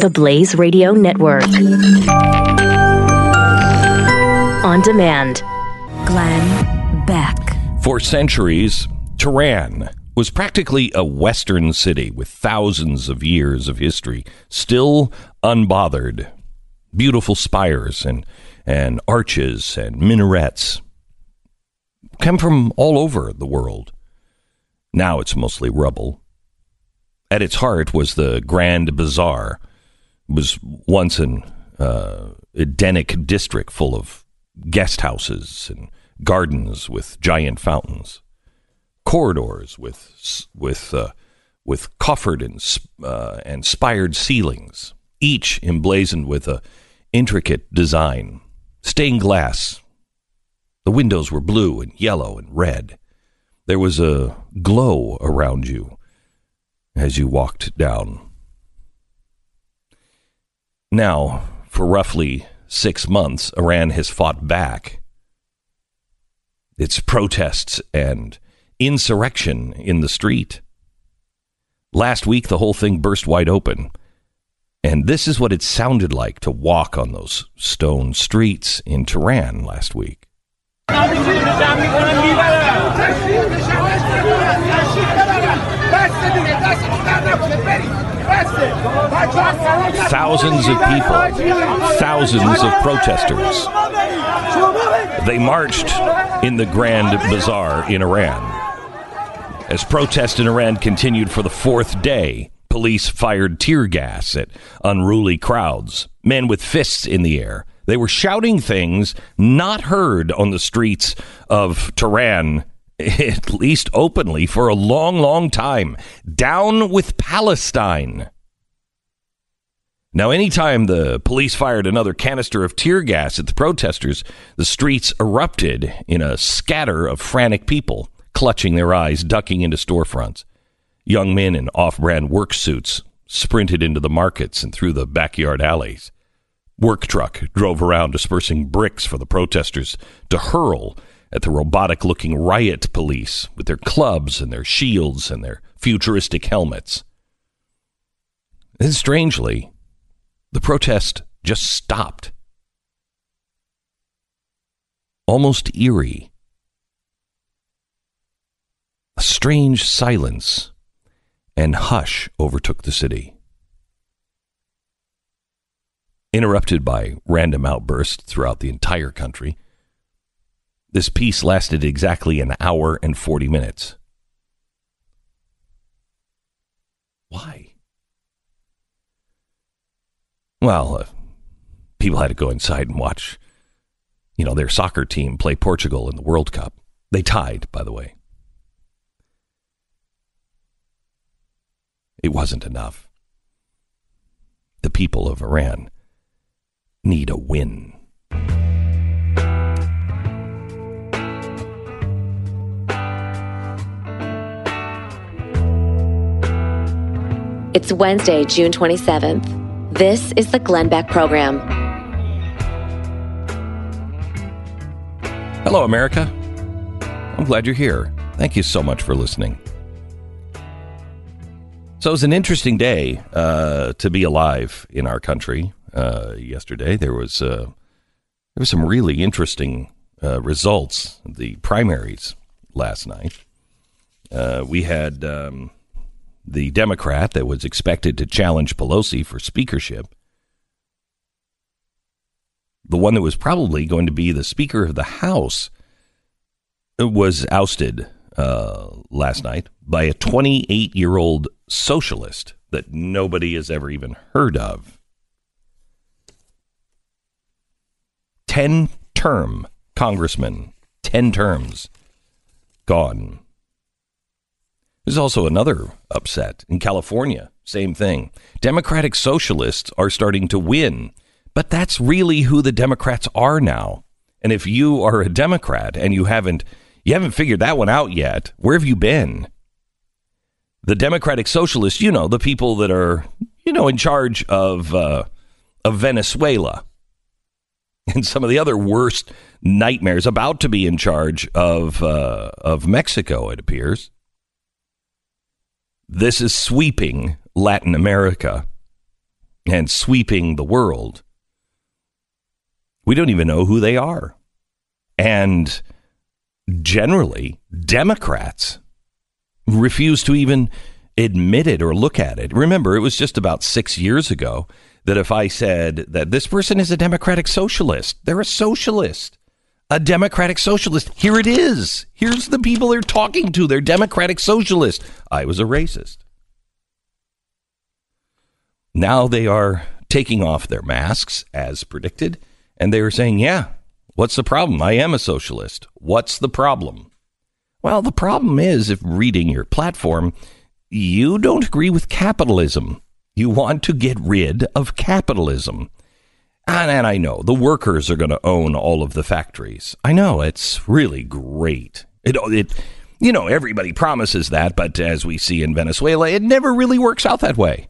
The Blaze Radio Network. On demand. Glenn Beck. For centuries, Tehran was practically a Western city with thousands of years of history, still unbothered. Beautiful spires and arches and minarets come from all over the world. Now it's mostly rubble. At its heart was the Grand Bazaar. It was once an Edenic district full of guest houses and gardens with giant fountains, corridors with coffered and spired ceilings, each emblazoned with a intricate design. Stained glass. The windows were blue and yellow and red. There was a glow around you as you walked down. Now, for roughly 6 months, Iran has fought back. Its protests and insurrection in the street. Last week, the whole thing burst wide open. And this is what it sounded like to walk on those stone streets in Tehran last week. Thousands of people, thousands of protesters. They marched in the Grand Bazaar in Iran. As protests in Iran continued for the fourth day, police fired tear gas at unruly crowds, men with fists in the air. They were shouting things not heard on the streets of Tehran, at least openly, for a long, long time. Down with Palestine. Now, anytime the police fired another canister of tear gas at the protesters, the streets erupted in a scatter of frantic people, clutching their eyes, ducking into storefronts. Young men in off-brand work suits sprinted into the markets and through the backyard alleys. Work truck drove around dispersing bricks for the protesters to hurl at the robotic-looking riot police with their clubs and their shields and their futuristic helmets. And strangely, the protest just stopped. Almost eerie. A strange silence and hush overtook the city, interrupted by random outbursts throughout the entire country. This peace lasted exactly an hour and 40 minutes. Why? Well, people had to go inside and watch, their soccer team play Portugal in the World Cup. They tied, by the way. It wasn't enough. The people of Iran need a win. It's Wednesday, June 27th. This is the Glenn Beck Program. Hello, America. I'm glad you're here. Thank you so much for listening. So it was an interesting day to be alive in our country. Yesterday, there was some really interesting results. The primaries last night. We had the Democrat that was expected to challenge Pelosi for speakership. The one that was probably going to be the Speaker of the House was ousted last night by a 28-year-old socialist that nobody has ever even heard of. 10-term congressman, 10 terms, gone. There's also another upset in California. Same thing. Democratic socialists are starting to win, but that's really who the Democrats are now. And if you are a Democrat and you haven't figured that one out yet, where have you been? The Democratic Socialists, the people that are, in charge of Venezuela and some of the other worst nightmares, about to be in charge of Mexico, it appears. This is sweeping Latin America and sweeping the world. We don't even know who they are. And generally, Democrats refuse to even admit it or look at it. Remember, it was just about 6 years ago that if I said that this person is a democratic socialist, they're a socialist, a democratic socialist. Here it is. Here's the people they're talking to. They're democratic socialists. I was a racist. Now they are taking off their masks as predicted. And they were saying, yeah, what's the problem? I am a socialist. What's the problem? Well, the problem is, if reading your platform, you don't agree with capitalism. You want to get rid of capitalism. And I know the workers are going to own all of the factories. I know, it's really great. Everybody promises that, but as we see in Venezuela, it never really works out that way.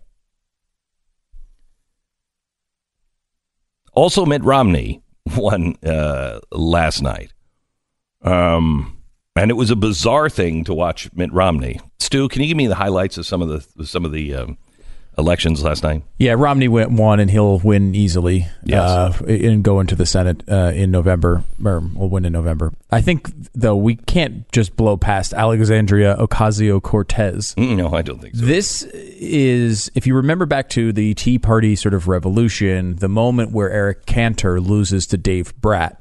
Also, Mitt Romney won last night. And it was a bizarre thing to watch Mitt Romney. Stu, can you give me the highlights of some of the elections last night? Yeah, Romney won, and he'll win easily. Yes. And go into the Senate in November, or will win in November. I think, though, we can't just blow past Alexandria Ocasio-Cortez. No, I don't think so. This is, if you remember back to the Tea Party sort of revolution, the moment where Eric Cantor loses to Dave Bratt,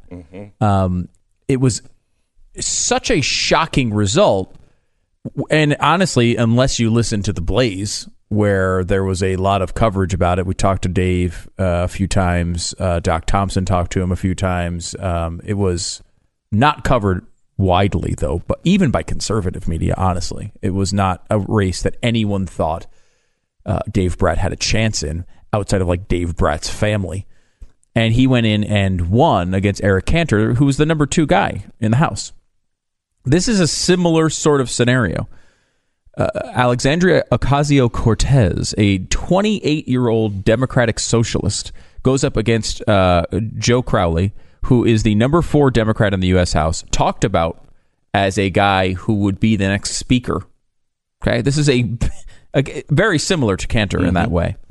it was such a shocking result. And honestly, unless you listen to The Blaze, where there was a lot of coverage about it, we talked to Dave a few times. Doc Thompson talked to him a few times. It was not covered widely, though, but even by conservative media, honestly. It was not a race that anyone thought Dave Bratt had a chance in, outside of like Dave Bratt's family. And he went in and won against Eric Cantor, who was the number 2 guy in the House. This is a similar sort of scenario. Alexandria Ocasio-Cortez, a 28-year-old Democratic socialist, goes up against Joe Crowley, who is the number 4 Democrat in the U.S. House, talked about as a guy who would be the next speaker. Okay, this is a very similar to Cantor in that way.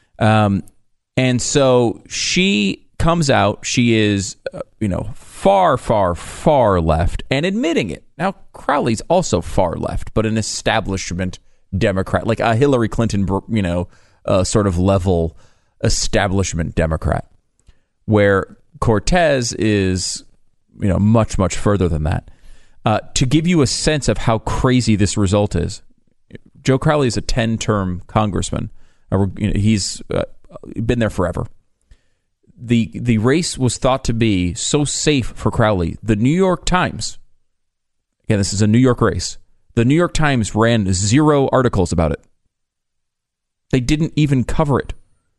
And so she comes out. She is, far, far, far left, and admitting it. Now, Crowley's also far left, but an establishment Democrat, like a Hillary Clinton, sort of level establishment Democrat, where Cortez is, much, much further than that. To give you a sense of how crazy this result is, Joe Crowley is a 10-term congressman. He's been there forever. The race was thought to be so safe for Crowley. The New York Times, again, this is a New York race. The New York Times ran 0 articles about it. They didn't even cover it.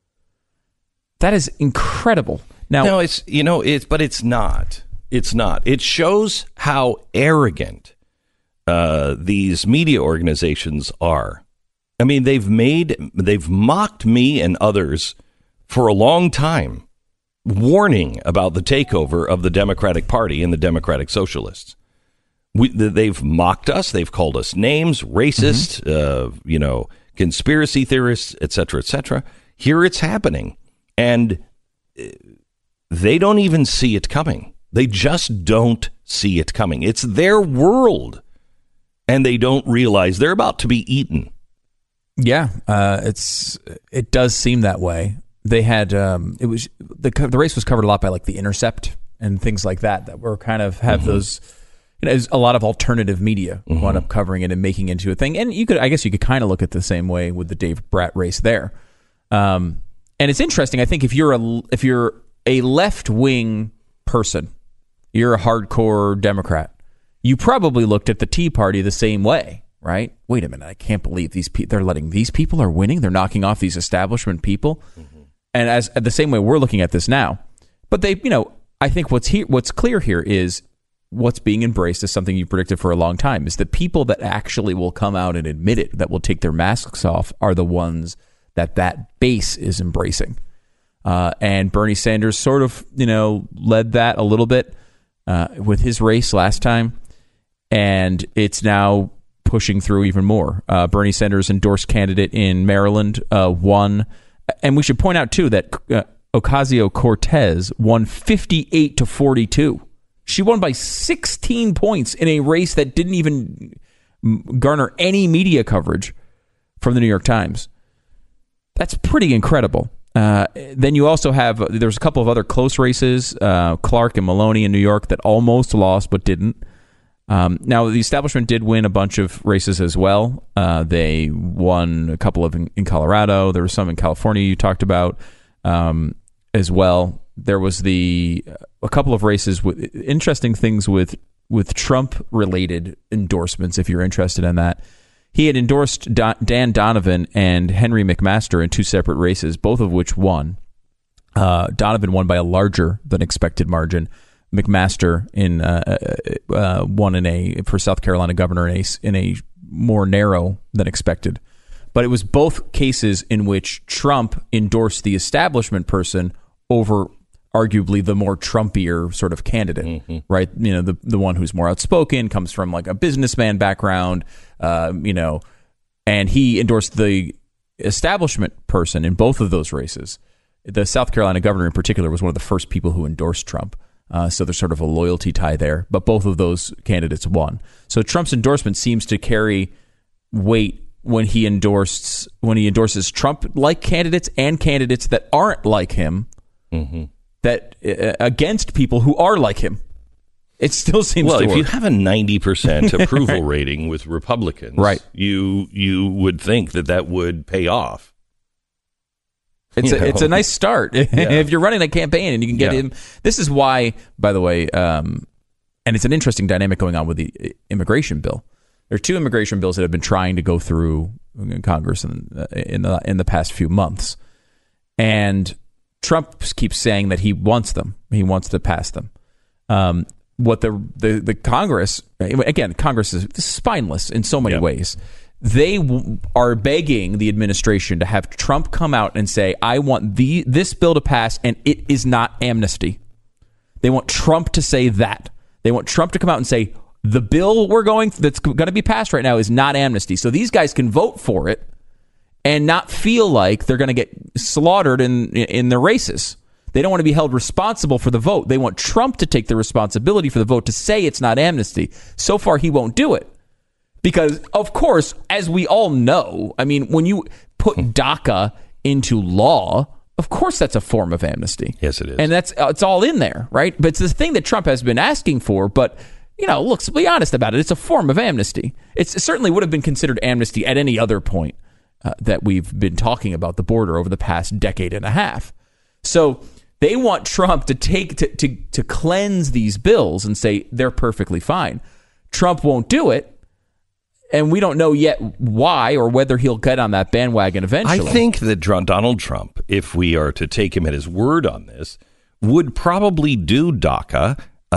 That is incredible. Now, no, but it's not. It's not. It shows how arrogant these media organizations are. I mean, they've mocked me and others for a long time, warning about the takeover of the Democratic Party and the Democratic Socialists. They've mocked us. They've called us names, racist, conspiracy theorists, et cetera, et cetera. Here it's happening. And they don't even see it coming. They just don't see it coming. It's their world. And they don't realize they're about to be eaten. Yeah, it does seem that way. They had the race was covered a lot by like The Intercept and things like that were kind of have those. A lot of alternative media wound up covering it and making it into a thing. And I guess you could kind of look at it the same way with the Dave Bratt race there. And it's interesting. I think if you're a left wing person, you're a hardcore Democrat, you probably looked at the Tea Party the same way, right? Wait a minute, I can't believe they're letting these people are winning. They're knocking off these establishment people. And as the same way we're looking at this now. But I think what's clear here is what's being embraced is something you predicted for a long time, is the people that actually will come out and admit it, that will take their masks off, are the ones that base is embracing. And Bernie Sanders sort of, led that a little bit with his race last time. And it's now pushing through even more. Bernie Sanders, endorsed candidate in Maryland, won And we should point out, too, that Ocasio-Cortez won 58-42. She won by 16 points in a race that didn't even garner any media coverage from the New York Times. That's pretty incredible. Then you also have, there's a couple of other close races, Clark and Maloney in New York that almost lost but didn't. Now, the establishment did win a bunch of races as well. They won a couple of in Colorado. There were some in California you talked about as well. There was a couple of races with interesting things with Trump-related endorsements, if you're interested in that. He had endorsed Dan Donovan and Henry McMaster in two separate races, both of which won. Donovan won by a larger than expected margin. McMaster won for South Carolina governor in a more narrow than expected. But it was both cases in which Trump endorsed the establishment person over arguably the more Trumpier sort of candidate, right? You know, the one who's more outspoken, comes from like a businessman background, and he endorsed the establishment person in both of those races. The South Carolina governor in particular was one of the first people who endorsed Trump. So there's sort of a loyalty tie there, but both of those candidates won. So Trump's endorsement seems to carry weight when he endorses Trump-like candidates and candidates that aren't like him, that against people who are like him. It still seems to work. Well, if you have a 90% approval rating with Republicans, right, you would think that would pay off. It's a nice start. If you're running a campaign and you can get him. This is why, by the way, and it's an interesting dynamic going on with the immigration bill. There are two immigration bills that have been trying to go through Congress in the past few months, and Trump keeps saying that he wants them. He wants to pass them. What the Congress, again, Congress is spineless in so many ways. They are begging the administration to have Trump come out and say, I want this bill to pass, and it is not amnesty. They want Trump to say that. They want Trump to come out and say, the bill that's going to be passed right now is not amnesty. So these guys can vote for it and not feel like they're going to get slaughtered in the races. They don't want to be held responsible for the vote. They want Trump to take the responsibility for the vote to say it's not amnesty. So far, he won't do it. Because, of course, as we all know, I mean, when you put DACA into law, of course that's a form of amnesty. Yes, it is. And it's all in there, right? But it's the thing that Trump has been asking for. But, look, let's be honest about it. It's a form of amnesty. It certainly would have been considered amnesty at any other point that we've been talking about the border over the past decade and a half. So they want Trump to to cleanse these bills and say they're perfectly fine. Trump won't do it. And we don't know yet why or whether he'll get on that bandwagon eventually. I think that Donald Trump, if we are to take him at his word on this, would probably do DACA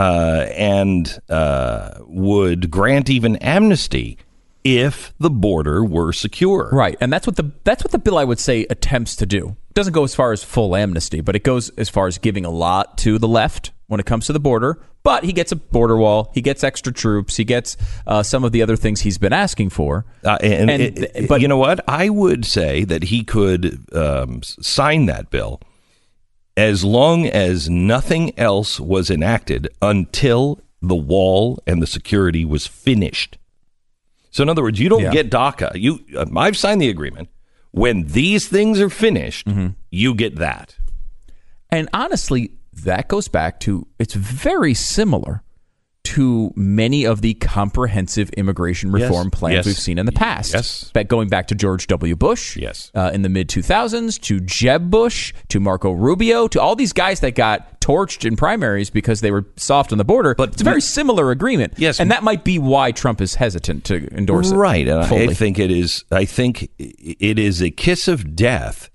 and would grant even amnesty if the border were secure. Right, and that's what the bill, I would say, attempts to do. It doesn't go as far as full amnesty, but it goes as far as giving a lot to the left when it comes to the border. But he gets a border wall. He gets extra troops. He gets some of the other things he's been asking for. But you know what? I would say that he could sign that bill as long as nothing else was enacted until the wall and the security was finished. So in other words, you don't get DACA. I've signed the agreement. When these things are finished, you get that. And honestly, that goes back to, it's very similar to many of the comprehensive immigration reform plans we've seen in the past. Yes. Going back to George W. Bush in the mid-2000s, to Jeb Bush, to Marco Rubio, to all these guys that got torched in primaries because they were soft on the border. But it's a very similar agreement. Yes. And that might be why Trump is hesitant to endorse it. Right. And fully. I think it is a kiss of death.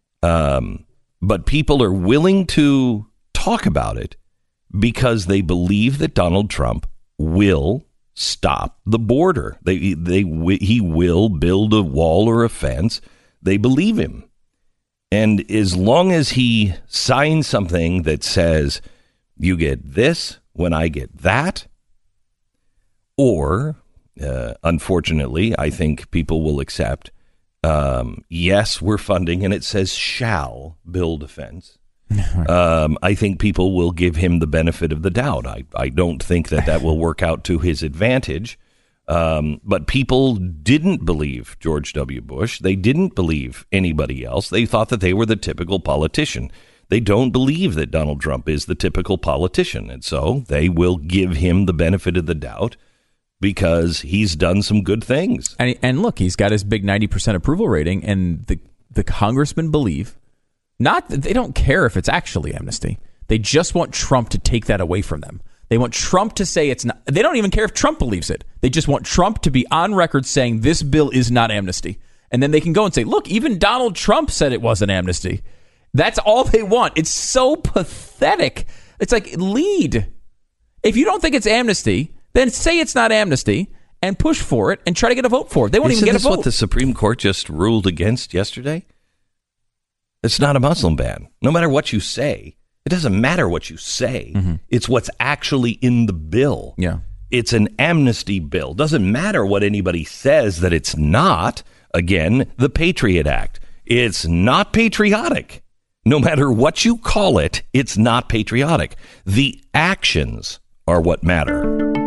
But people are willing to talk about it because they believe that Donald Trump will stop the border. He will build a wall or a fence. They believe him. And as long as he signs something that says, you get this when I get that, or, unfortunately, I think people will accept, Yes, we're funding, and it says shall build a fence. I think people will give him the benefit of the doubt. I don't think that will work out to his advantage. But people didn't believe George W. Bush. They didn't believe anybody else. They thought that they were the typical politician. They don't believe that Donald Trump is the typical politician. And so they will give him the benefit of the doubt because he's done some good things. And look, he's got his big 90% approval rating, and the congressmen believe, not that they don't care if it's actually amnesty. They just want Trump to take that away from them. They want Trump to say it's not. They don't even care if Trump believes it. They just want Trump to be on record saying this bill is not amnesty. And then they can go and say, look, even Donald Trump said it wasn't amnesty. That's all they want. It's so pathetic. It's like, lead. If you don't think it's amnesty, then say it's not amnesty and push for it and try to get a vote for it. They won't even get a vote. Isn't this what the Supreme Court just ruled against yesterday? It's not a Muslim ban. No matter what you say, it doesn't matter what you say. Mm-hmm. It's what's actually in the bill. Yeah. It's an amnesty bill. Doesn't matter what anybody says that it's not. Again, the Patriot Act. It's not patriotic. No matter what you call it, it's not patriotic. The actions are what matter.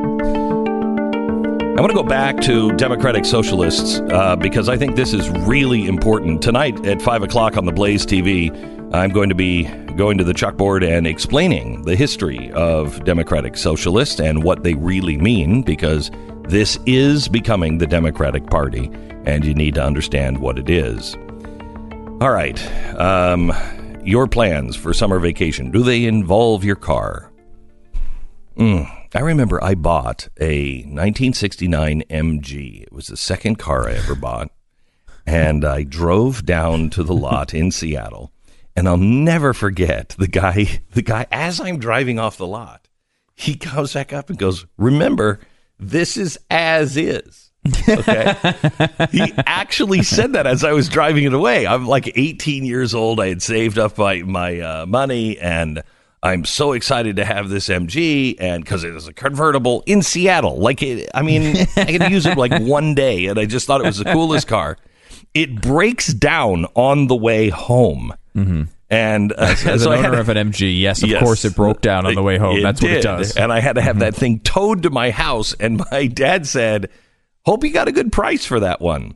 I want to go back to Democratic Socialists because I think this is really important. Tonight at 5 o'clock on the Blaze TV, I'm going to be going to the chalkboard and explaining the history of Democratic Socialists and what they really mean, because this is becoming the Democratic Party, and you need to understand what it is. All right. Your plans for summer vacation, do they involve your car? I remember I bought a 1969 MG. It was the second car I ever bought. And I drove down to the lot in Seattle. And I'll never forget the guy, as I'm driving off the lot, he comes back up and goes, remember, this is as is. Okay. He actually said that as I was driving it away. I'm like 18 years old. I had saved up my money, and I'm so excited to have this MG, and because it is a convertible in Seattle. I could use it like one day, and I just thought it was the coolest car. It breaks down on the way home. Mm-hmm. And as an owner of an MG, yes, of course it broke down on the way home. That's what it does. And I had to have that thing towed to my house, and my dad said, hope you got a good price for that one.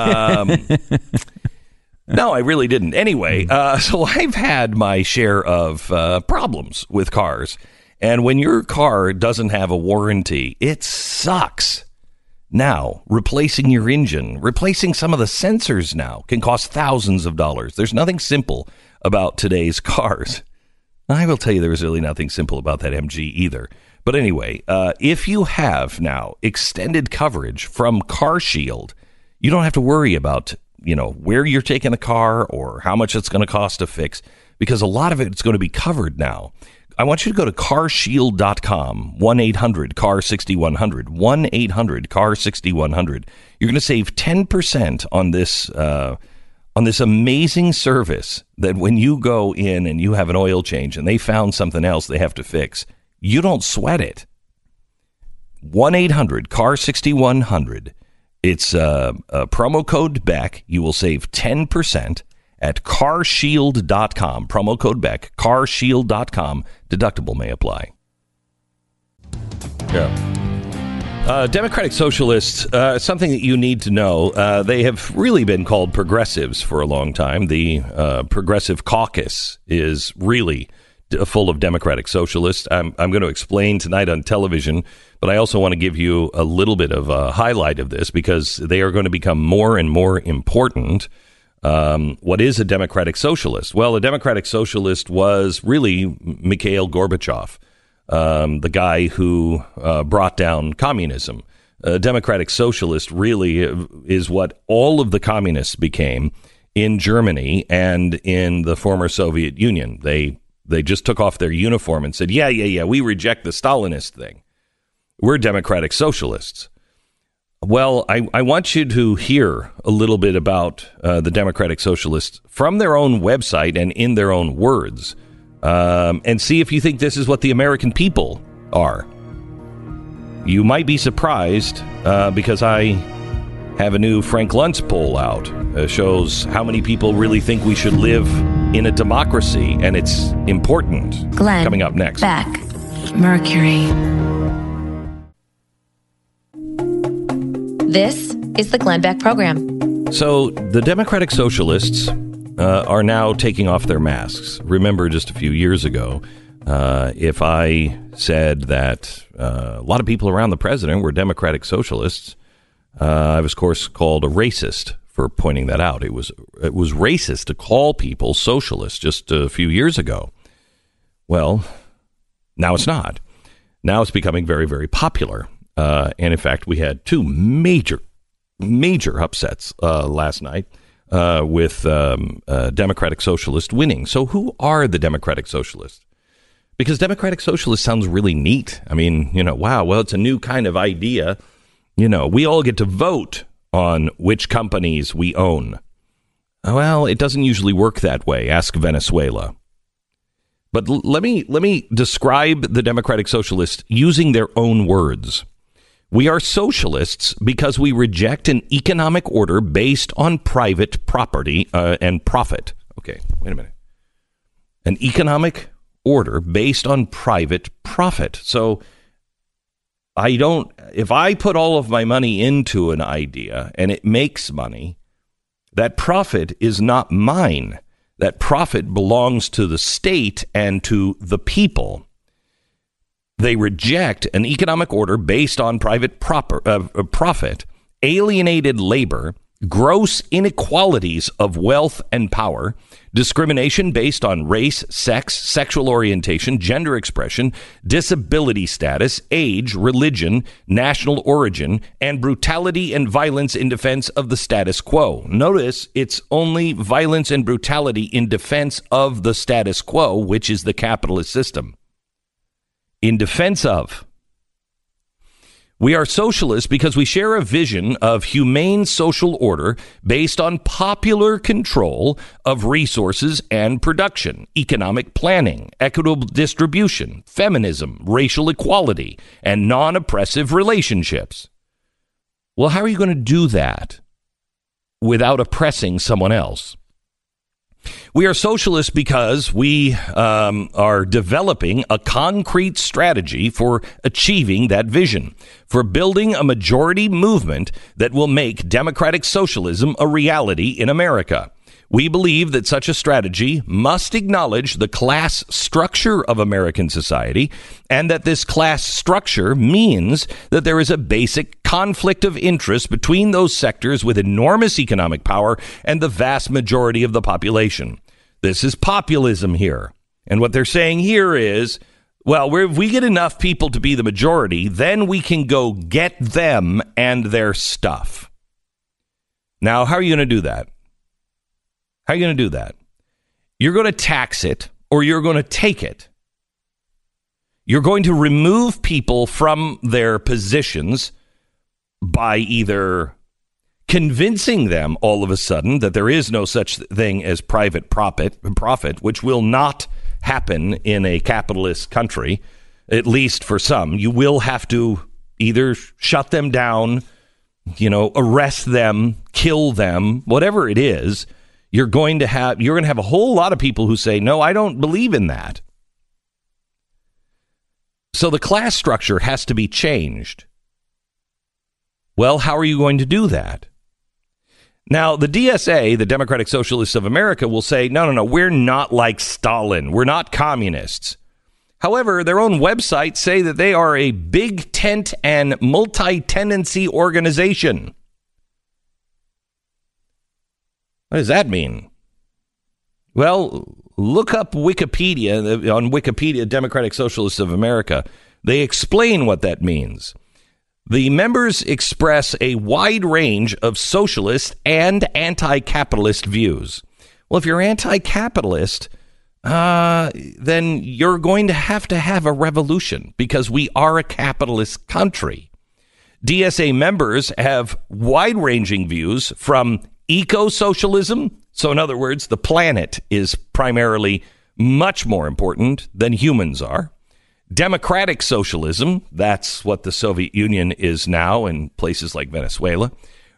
No, I really didn't. Anyway, so I've had my share of problems with cars. And when your car doesn't have a warranty, it sucks. Now, replacing your engine, replacing some of the sensors now can cost thousands of dollars. There's nothing simple about today's cars. I will tell you there was really nothing simple about that MG either. But anyway, if you have now extended coverage from CarShield, you don't have to worry about, where you're taking the car or how much it's going to cost to fix, because a lot of it's going to be covered now. I want you to go to carshield.com, 1-800-CAR-6100, 1-800-CAR-6100. You're going to save 10% on this amazing service that when you go in and you have an oil change and they found something else they have to fix, you don't sweat it. 1-800-CAR-6100. It's a promo code Beck. You will save 10% at carshield.com. Promo code Beck, carshield.com. Deductible may apply. Yeah. Democratic Socialists, something that you need to know, they have really been called progressives for a long time. The Progressive Caucus is really full of Democratic Socialists. I'm going to explain tonight on television, but I also want to give you a little bit of a highlight of this because they are going to become more and more important. What is a Democratic Socialist? Well, a Democratic Socialist was really Mikhail Gorbachev, the guy who brought down communism. A Democratic Socialist really is what all of the communists became in Germany and in the former Soviet Union. They just took off their uniform and said, yeah, we reject the Stalinist thing. We're Democratic Socialists. Well, I want you to hear a little bit about the Democratic Socialists from their own website and in their own words, and see if you think this is what the American people are. You might be surprised because I have a new Frank Luntz poll out. Shows how many people really think we should live in a democracy, and it's important. Glenn, coming up next. Beck, Mercury. This is the Glenn Beck Program. So the Democratic Socialists are now taking off their masks. Remember, just a few years ago, if I said that a lot of people around the president were Democratic Socialists, I was, of course, called a racist for pointing that out. It was racist to call people socialists just a few years ago. Well, now it's not. Now it's becoming very, very popular. And in fact, we had two major upsets last night with Democratic Socialists winning. So who are the Democratic Socialists? Because Democratic Socialist sounds really neat. I mean, wow, well, it's a new kind of idea. We all get to vote on which companies we own. Well, it doesn't usually work that way. Ask Venezuela. But let me describe the Democratic Socialists using their own words. We are socialists because we reject an economic order based on private property and profit. Okay, wait a minute. An economic order based on private profit. So if I put all of my money into an idea and it makes money, that profit is not mine. That profit belongs to the state and to the people. They reject an economic order based on private profit, alienated labor, gross inequalities of wealth and power, discrimination based on race, sex, sexual orientation, gender expression, disability status, age, religion, national origin, and brutality and violence in defense of the status quo. Notice it's only violence and brutality in defense of the status quo, which is the capitalist system. In defense of. We are socialists because we share a vision of humane social order based on popular control of resources and production, economic planning, equitable distribution, feminism, racial equality, and non-oppressive relationships. Well, how are you going to do that without oppressing someone else? We are socialists because we are developing a concrete strategy for achieving that vision, for building a majority movement that will make democratic socialism a reality in America. We believe that such a strategy must acknowledge the class structure of American society, and that this class structure means that there is a basic conflict of interest between those sectors with enormous economic power and the vast majority of the population. This is populism here. And what they're saying here is, well, if we get enough people to be the majority, then we can go get them and their stuff. Now, how are you going to do that? How are you going to do that? You're going to tax it, or you're going to take it. You're going to remove people from their positions by either convincing them all of a sudden that there is no such thing as private profit, which will not happen in a capitalist country, at least for some. You will have to either shut them down, arrest them, kill them, whatever it is. You're going to have a whole lot of people who say, no, I don't believe in that. So the class structure has to be changed. Well, how are you going to do that? Now, the DSA, the Democratic Socialists of America, will say, no, we're not like Stalin. We're not communists. However, their own websites say that they are a big tent and multi-tenancy organization. What does that mean? Well, look up Wikipedia. On Wikipedia, Democratic Socialists of America, they explain what that means. The members express a wide range of socialist and anti-capitalist views. Well, if you're anti-capitalist, then you're going to have a revolution because we are a capitalist country. DSA members have wide-ranging views from eco-socialism. So in other words, the planet is primarily much more important than humans are. Democratic socialism, that's what the Soviet Union is now in places like Venezuela.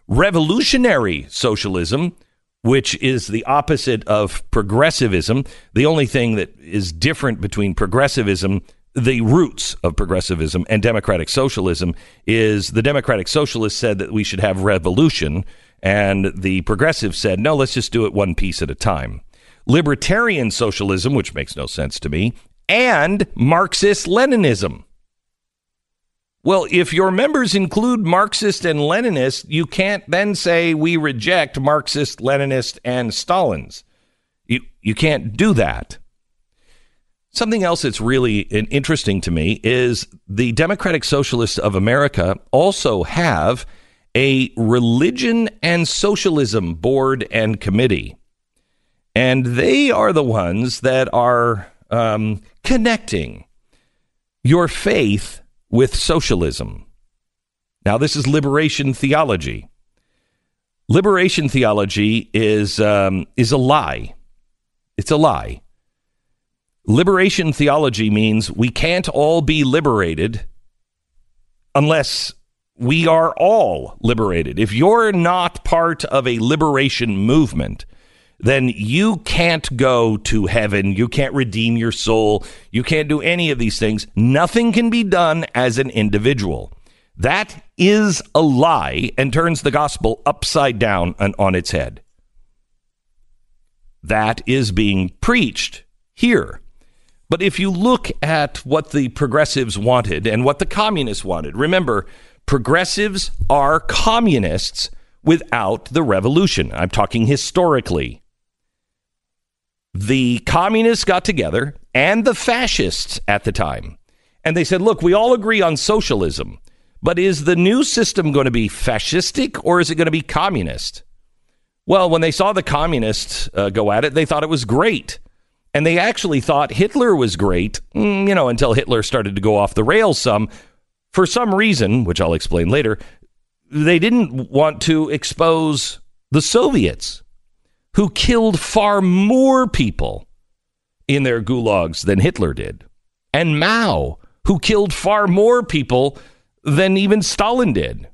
Revolutionary socialism, which is the opposite of progressivism. The only thing that is different between progressivism, the roots of progressivism, and democratic socialism is the democratic socialists said that we should have revolution, and the progressives said, no, let's just do it one piece at a time. Libertarian socialism, which makes no sense to me, and Marxist-Leninism. Well, if your members include Marxist and Leninist, you can't then say we reject Marxist, Leninist, and Stalins. You can't do that. Something else that's really interesting to me is the Democratic Socialists of America also have a religion and socialism board and committee. And they are the ones that are connecting your faith with socialism. Now, this is liberation theology. Liberation theology is a lie. It's a lie. Liberation theology means we can't all be liberated unless we are all liberated. If you're not part of a liberation movement, then you can't go to heaven. You can't redeem your soul. You can't do any of these things. Nothing can be done as an individual. That is a lie and turns the gospel upside down and on its head. That is being preached here. But if you look at what the progressives wanted and what the communists wanted, remember, progressives are communists without the revolution. I'm talking historically. The communists got together and the fascists at the time. And they said, look, we all agree on socialism, but is the new system going to be fascistic or is it going to be communist? Well, when they saw the communists go at it, they thought it was great. And they actually thought Hitler was great, until Hitler started to go off the rails some. For some reason, which I'll explain later, they didn't want to expose the Soviets, who killed far more people in their gulags than Hitler did. And Mao, who killed far more people than even Stalin did.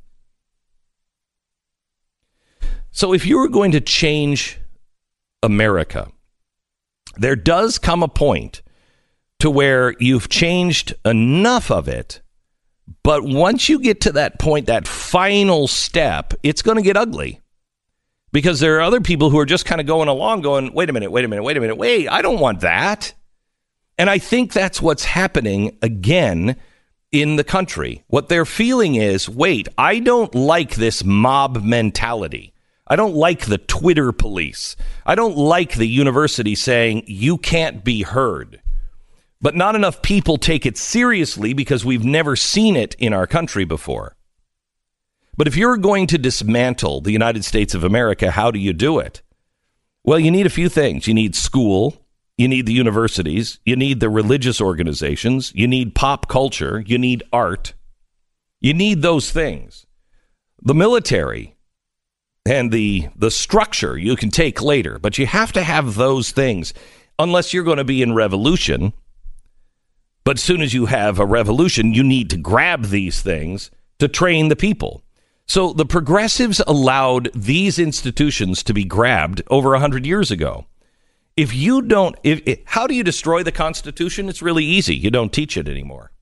So if you were going to change America, there does come a point to where you've changed enough of it, but once you get to that point, that final step, it's going to get ugly. Because there are other people who are just kind of going along going, wait a minute, I don't want that. And I think that's what's happening again in the country. What they're feeling is, wait, I don't like this mob mentality. I don't like the Twitter police. I don't like the university saying you can't be heard. But not enough people take it seriously because we've never seen it in our country before. But if you're going to dismantle the United States of America, how do you do it? Well, you need a few things. You need school. You need the universities. You need the religious organizations. You need pop culture. You need art. You need those things. The military and the structure you can take later, but you have to have those things unless you're going to be in revolution. But as soon as you have a revolution, you need to grab these things to train the people. So the progressives allowed these institutions to be grabbed over 100 years ago. If you don't, how do you destroy the Constitution? It's really easy. You don't teach it anymore.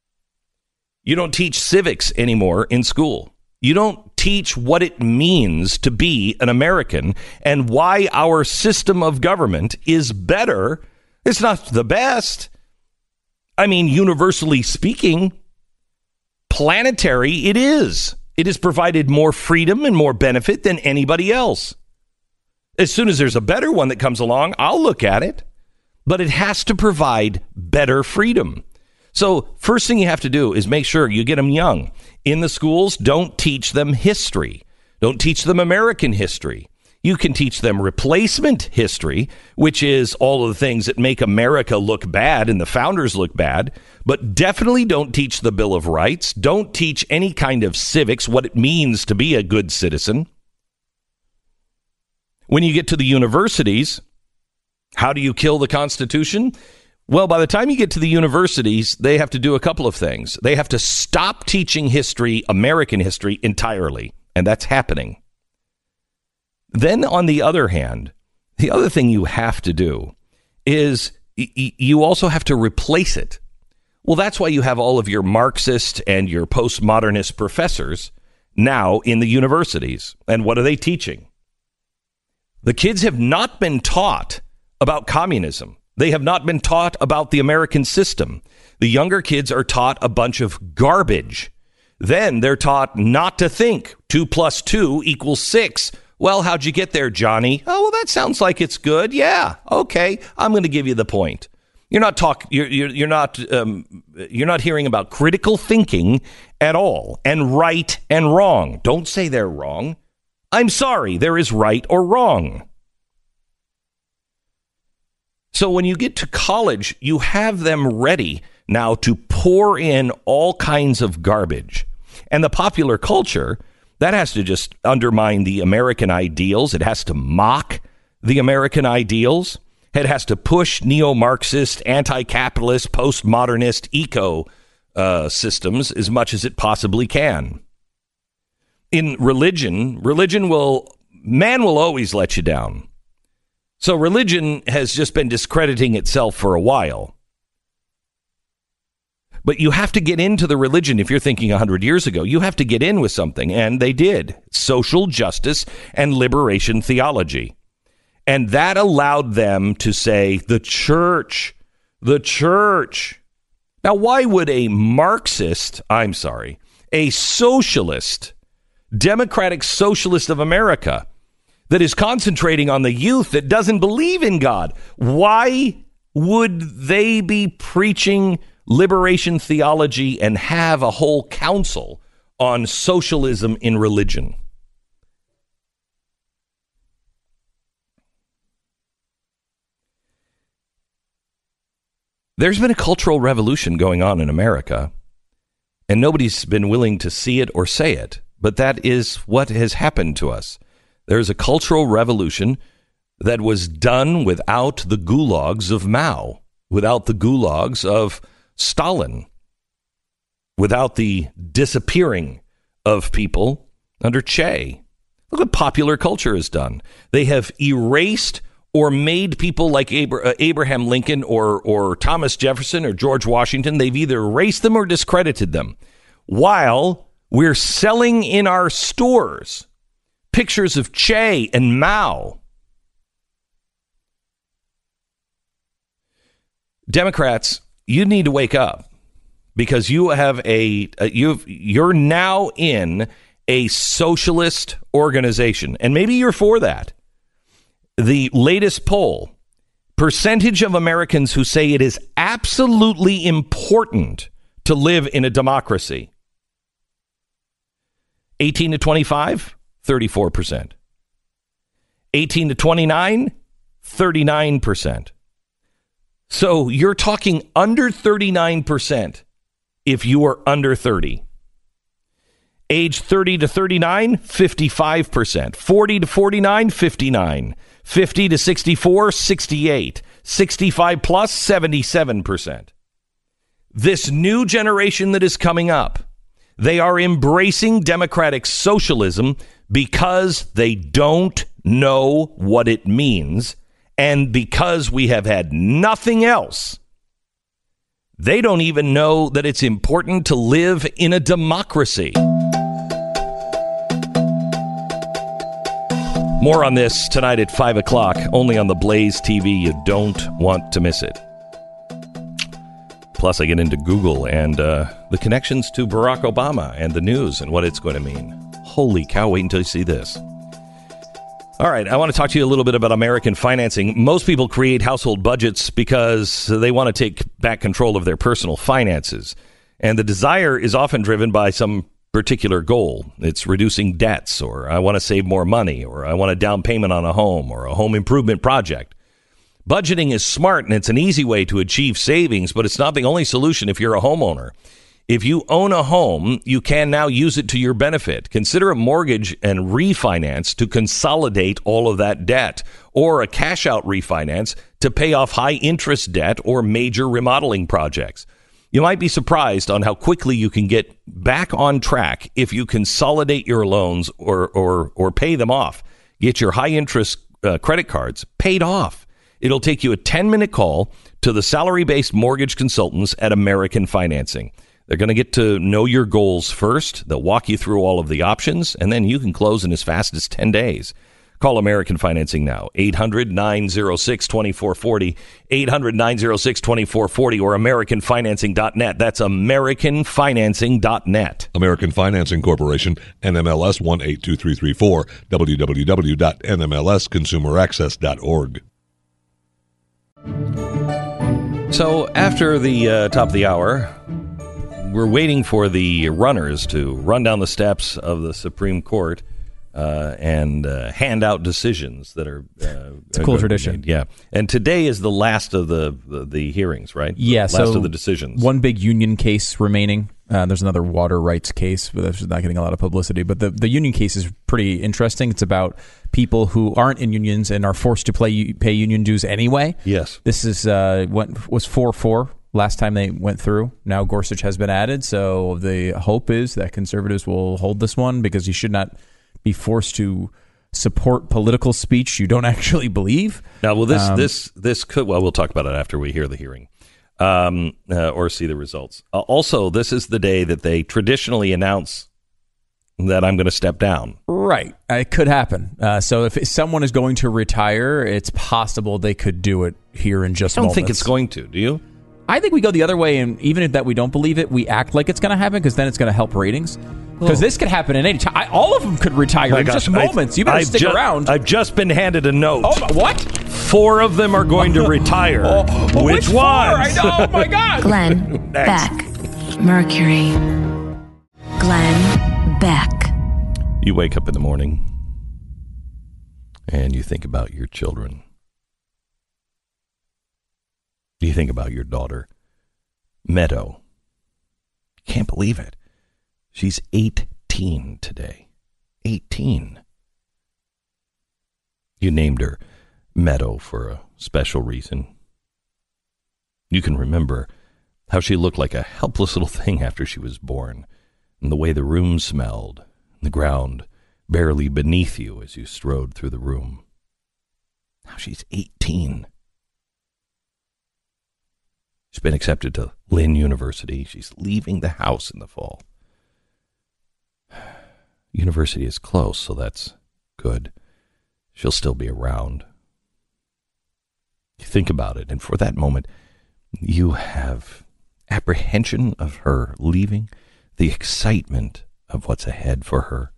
You don't teach civics anymore in school. You don't teach what it means to be an American and why our system of government is better. It's not the best. I mean, universally speaking, planetary, it is. It has provided more freedom and more benefit than anybody else. As soon as there's a better one that comes along, I'll look at it. But it has to provide better freedom. So first thing you have to do is make sure you get them young. In the schools, don't teach them history. Don't teach them American history. You can teach them replacement history, which is all of the things that make America look bad and the founders look bad. But definitely don't teach the Bill of Rights. Don't teach any kind of civics, what it means to be a good citizen. When you get to the universities, how do you kill the Constitution? Well, by the time you get to the universities, they have to do a couple of things. They have to stop teaching history, American history, entirely. and that's happening. Then, on the other hand, the other thing you have to do is you also have to replace it. Well, that's why you have all of your Marxist and your postmodernist professors now in the universities. And what are they teaching? The kids have not been taught about communism. They have not been taught about the American system. The younger kids are taught a bunch of garbage. Then they're taught not to think 2 + 2 = 6. Well, how'd you get there, Johnny? Oh, well, that sounds like it's good. Yeah. Okay. I'm going to give you the point. You're not hearing about critical thinking at all, and right and wrong. Don't say they're wrong. I'm sorry. There is right or wrong. So when you get to college, you have them ready now to pour in all kinds of garbage. And the popular culture, that has to just undermine the American ideals. It has to mock the American ideals. It has to push neo-Marxist, anti-capitalist, postmodernist eco systems as much as it possibly can. In religion man will always let you down. So religion has just been discrediting itself for a while. But you have to get into the religion. If you're thinking 100 years ago, you have to get in with something. And they did. Social justice and liberation theology. And that allowed them to say, the church. Now, why would a socialist, democratic socialist of America that is concentrating on the youth that doesn't believe in God, why would they be preaching liberation theology and have a whole council on socialism in religion? There's been a cultural revolution going on in America, and nobody's been willing to see it or say it, but that is what has happened to us. There's a cultural revolution that was done without the gulags of Mao, without the gulags of Stalin, without the disappearing of people under Che. Look what popular culture has done. They have erased or made people like Abraham Lincoln or Thomas Jefferson or George Washington. They've either erased them or discredited them, while we're selling in our stores pictures of Che and Mao. Democrats, you need to wake up, because you have you're now in a socialist organization, and maybe you're for that. The latest poll, percentage of Americans who say it is absolutely important to live in a democracy. 18 to 25, 34%. 18 to 29, 39%. So you're talking under 39% if you are under 30. Age 30 to 39, 55%. 40 to 49, 59%. 50 to 64, 68%. 65 plus, 77%. This new generation that is coming up, they are embracing democratic socialism because they don't know what it means. And because we have had nothing else, they don't even know that it's important to live in a democracy. More on this tonight at 5 o'clock, only on the Blaze TV. You don't want to miss it. Plus, I get into Google and the connections to Barack Obama and the news and what it's going to mean. Holy cow, wait until you see this. All right, I want to talk to you a little bit about American financing. Most people create household budgets because they want to take back control of their personal finances. And the desire is often driven by some particular goal. It's reducing debts, or I want to save more money, or I want a down payment on a home or a home improvement project. Budgeting is smart, and it's an easy way to achieve savings, but it's not the only solution if you're a homeowner. If you own a home, you can now use it to your benefit. Consider a mortgage and refinance to consolidate all of that debt, or a cash-out refinance to pay off high-interest debt or major remodeling projects. You might be surprised on how quickly you can get back on track if you consolidate your loans or pay them off. Get your high-interest credit cards paid off. It'll take you a 10-minute call to the salary-based mortgage consultants at American Financing. They're going to get to know your goals first. They'll walk you through all of the options, and then you can close in as fast as 10 days. Call American Financing now, 800-906-2440, 800-906-2440, or AmericanFinancing.net. That's AmericanFinancing.net. American Financing Corporation, NMLS 182334, www.nmlsconsumeraccess.org. So after the top of the hour, we're waiting for the runners to run down the steps of the Supreme Court and hand out decisions that are... it's a cool tradition. Yeah. And today is the last of the hearings, right? Yeah. Last of the decisions. One big union case remaining. There's another water rights case, but that's not getting a lot of publicity. But the union case is pretty interesting. It's about people who aren't in unions and are forced to pay union dues anyway. Yes. This is was 4-4 last time they went through. Now Gorsuch has been added, so the hope is that conservatives will hold this one because you should not be forced to support political speech you don't actually believe. Now, well, this could... Well, we'll talk about it after we hear the hearing. Or see the results. Also, this is the day that they traditionally announce that I'm going to step down. Right. It could happen. So if someone is going to retire, it's possible they could do it here in just moments. I don't think it's going to. Do you? I think we go the other way, and even if that we don't believe it, we act like it's going to happen because then it's going to help ratings. Because this could happen at any time. All of them could retire in just moments. You better stick around. I've just been handed a note. Oh, what? 4 of them are going to retire. Which ones? I know. Oh, my God. Glenn Beck. Mercury. Glenn Beck. You wake up in the morning and you think about your children. You think about your daughter, Meadow. Can't believe it. She's 18 today. 18. You named her Meadow for a special reason. You can remember how she looked like a helpless little thing after she was born, and the way the room smelled, and the ground barely beneath you as you strode through the room. Now she's 18. She's been accepted to Lynn University. She's leaving the house in the fall. University is close, so that's good. She'll still be around. You think about it, and for that moment, you have apprehension of her leaving, the excitement of what's ahead for her,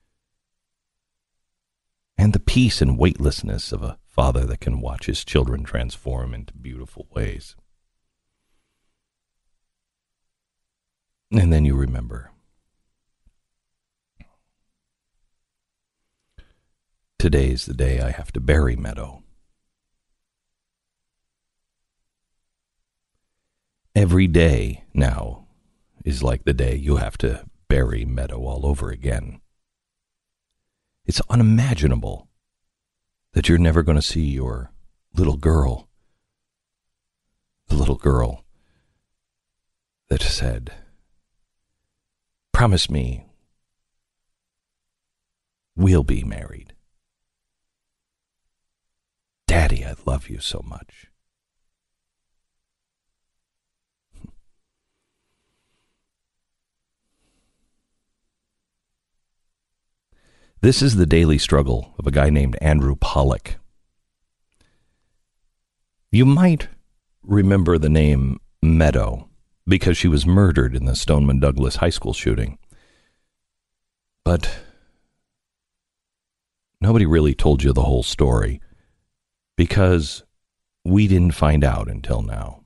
and the peace and weightlessness of a father that can watch his children transform into beautiful ways. And then you remember. Today's the day I have to bury Meadow. Every day now is like the day you have to bury Meadow all over again. It's unimaginable that you're never going to see your little girl, the little girl that said, "Promise me we'll be married. Daddy, I love you so much." This is the daily struggle of a guy named Andrew Pollock. You might remember the name Meadow because she was murdered in the Stoneman Douglas High School shooting. But nobody really told you the whole story because we didn't find out until now.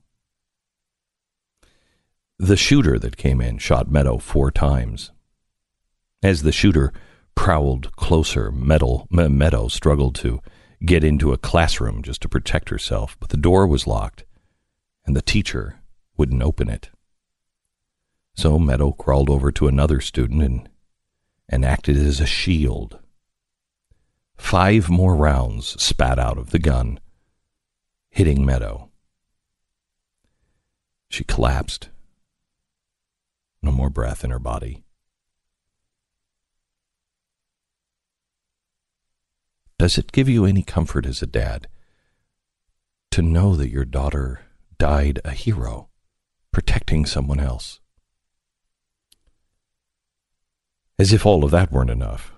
The shooter that came in shot Meadow 4 times. As the shooter prowled closer, Meadow struggled to get into a classroom just to protect herself, but the door was locked, and the teacher wouldn't open it. So Meadow crawled over to another student and acted as a shield. 5 more rounds spat out of the gun, hitting Meadow. She collapsed no more breath in her body. Does it give you any comfort as a dad to know that your daughter died a hero, protecting someone else? As if all of that weren't enough,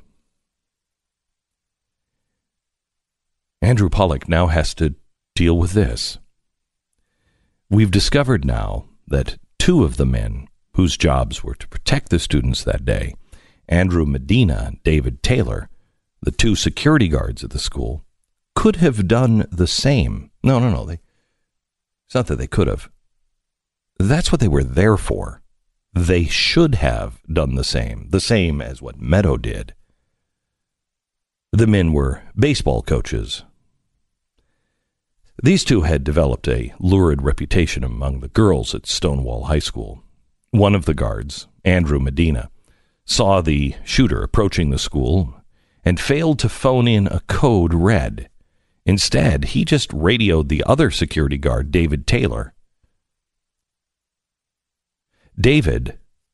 Andrew Pollack now has to deal with this. We've discovered now that two of the men whose jobs were to protect the students that day, Andrew Medina and David Taylor, the two security guards at the school, could have done the same. No. It's not that they could have. That's what they were there for. They should have done the same as what Meadow did. The men were baseball coaches. These two had developed a lurid reputation among the girls at Stonewall High School. One of the guards, Andrew Medina, saw the shooter approaching the school and failed to phone in a code red. Instead, he just radioed the other security guard, David Taylor. David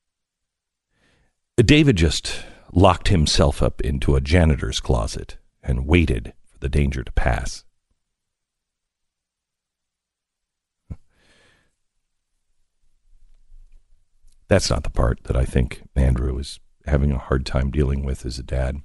just locked himself up into a janitor's closet and waited for the danger to pass. That's not the part that I think Andrew is having a hard time dealing with as a dad.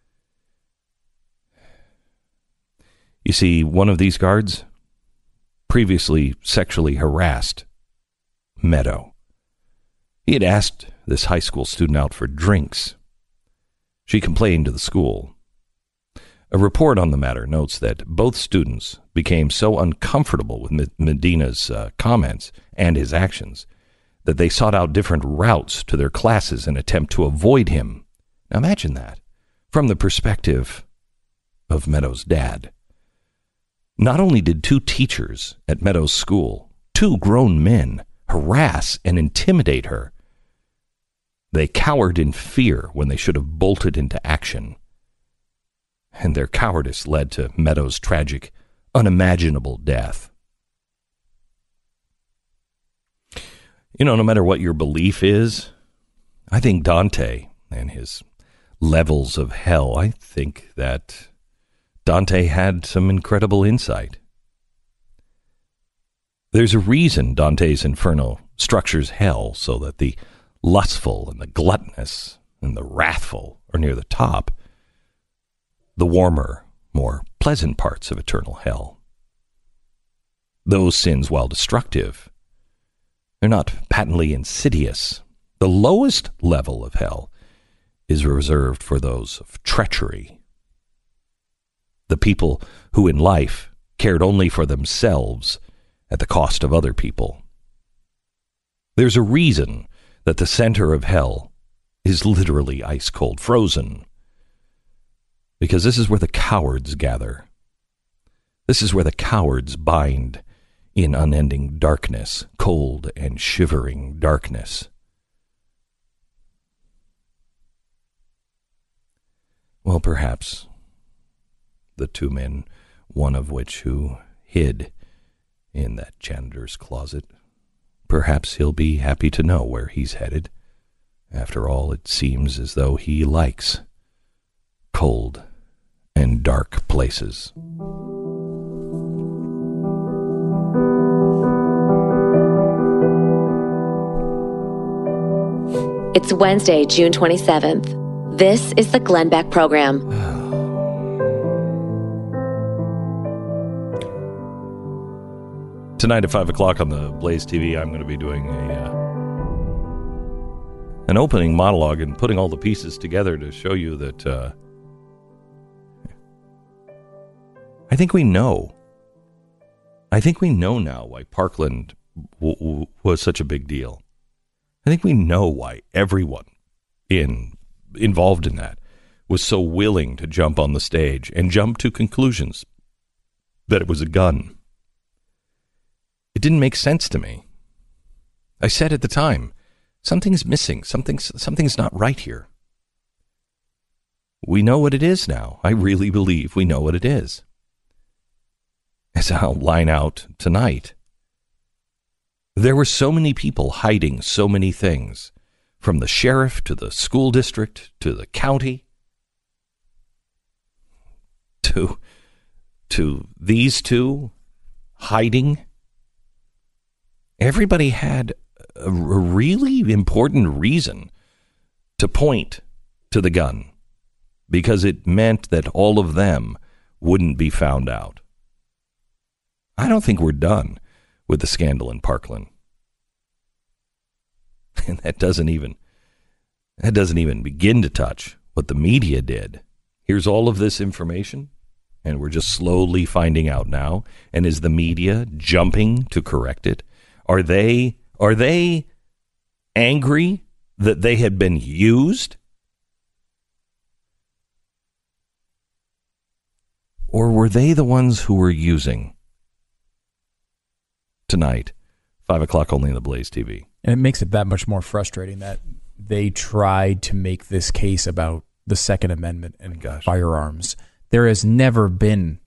You see, one of these guards previously sexually harassed Meadow. He had asked this high school student out for drinks. She complained to the school. A report on the matter notes that both students became so uncomfortable with Medina's comments and his actions that they sought out different routes to their classes in an attempt to avoid him. Now imagine that, from the perspective of Meadow's dad. Not only did two teachers at Meadow's school, two grown men, harass and intimidate her, they cowered in fear when they should have bolted into action. And their cowardice led to Meadow's tragic, unimaginable death. You know, no matter what your belief is, I think Dante and his levels of hell, I think that Dante had some incredible insight. There's a reason Dante's Inferno structures hell so that the lustful and the gluttonous and the wrathful are near the top, the warmer, more pleasant parts of eternal hell. Those sins, while destructive, they're not patently insidious. The lowest level of hell is reserved for those of treachery. The people who in life cared only for themselves at the cost of other people. There's a reason that the center of hell is literally ice cold, frozen. Because this is where the cowards gather. This is where the cowards bind in unending darkness, cold and shivering darkness. Well, perhaps the two men, one of which who hid in that janitor's closet, perhaps he'll be happy to know where he's headed. After all, it seems as though he likes cold and dark places. It's Wednesday, June 27th. This is the Glenn Beck Program. Tonight at 5 o'clock on the Blaze TV, I'm going to be doing an opening monologue and putting all the pieces together to show you that I think we know. I think we know now why Parkland was such a big deal. I think we know why everyone involved in that was so willing to jump on the stage and jump to conclusions that it was a gun. It didn't make sense to me. I said at the time, something's missing. Something's not right here. We know what it is now. I really believe we know what it is. As I'll line out tonight, there were so many people hiding so many things from the sheriff to the school district to the county to these two hiding. Everybody had a really important reason to point to the gun, because it meant that all of them wouldn't be found out. I don't think we're done with the scandal in Parkland. And that doesn't even begin to touch what the media did. Here's all of this information, and we're just slowly finding out now. And is the media jumping to correct it? Are they angry that they had been used? Or were they the ones who were using? Tonight, 5 o'clock only on the Blaze TV. And it makes it that much more frustrating that they tried to make this case about the Second Amendment and firearms. There has never been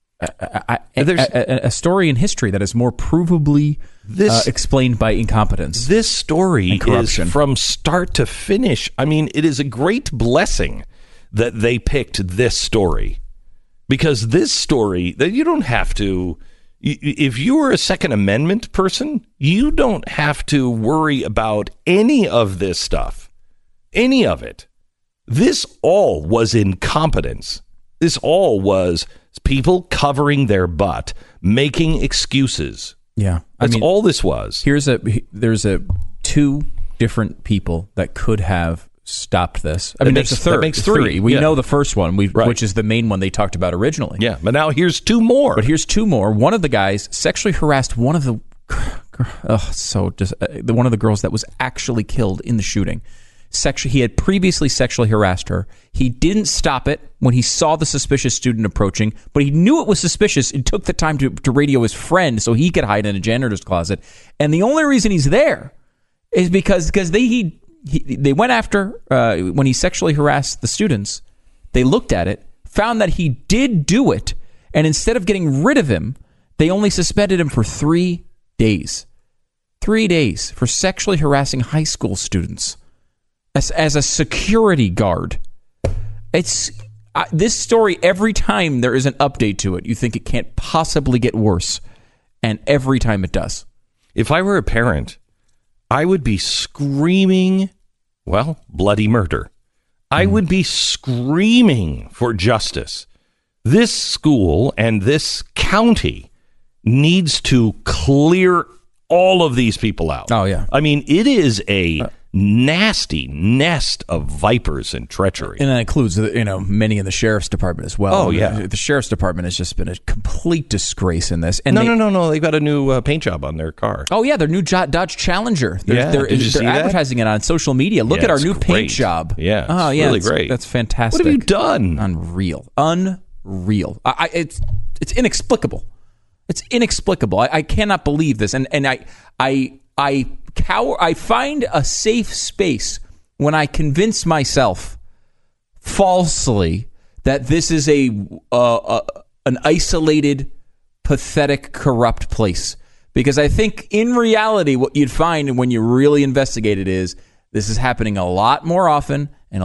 a story in history that is more provably explained by incompetence. This story is from start to finish. I mean, it is a great blessing that they picked this story, because this story, that you don't have to, if you were a Second Amendment person, you don't have to worry about any of this stuff, any of it. This all was incompetence. This all was people covering their butt, making excuses. Yeah, that's all this was. There's two different people that could have stopped this. I mean, there's a third. That makes three. We know the first one, which is the main one they talked about originally. Yeah, but now here's two more. One of the guys sexually harassed one of the one of the girls that was actually killed in the shooting. He had previously sexually harassed her. He didn't stop it when he saw the suspicious student approaching, but he knew it was suspicious and took the time to radio his friend so he could hide in a janitor's closet. And the only reason he's there is because they went after, when he sexually harassed the students, they looked at it, found that he did do it, and instead of getting rid of him, they only suspended him for 3 days. 3 days for sexually harassing high school students as a security guard. It's this story, every time there is an update to it, you think it can't possibly get worse, and every time it does. If I were a parent, I would be screaming, bloody murder. I would be screaming for justice. This school and this county needs to clear all of these people out. Oh, yeah. I mean, it is a nasty nest of vipers and treachery. And that includes, many in the sheriff's department as well. Oh, yeah. The sheriff's department has just been a complete disgrace in this. And No. They've got a new paint job on their car. Oh, yeah. Their new Dodge Challenger. They're Did you see advertising it on social media. Look at our new paint job. Yeah. Oh, yeah. Really great. That's fantastic. What have you done? Unreal. It's inexplicable. It's inexplicable. I cannot believe this. And I find a safe space when I convince myself falsely that this is an isolated, pathetic, corrupt place. Because I think in reality, what you'd find when you really investigate it is this is happening a lot more often and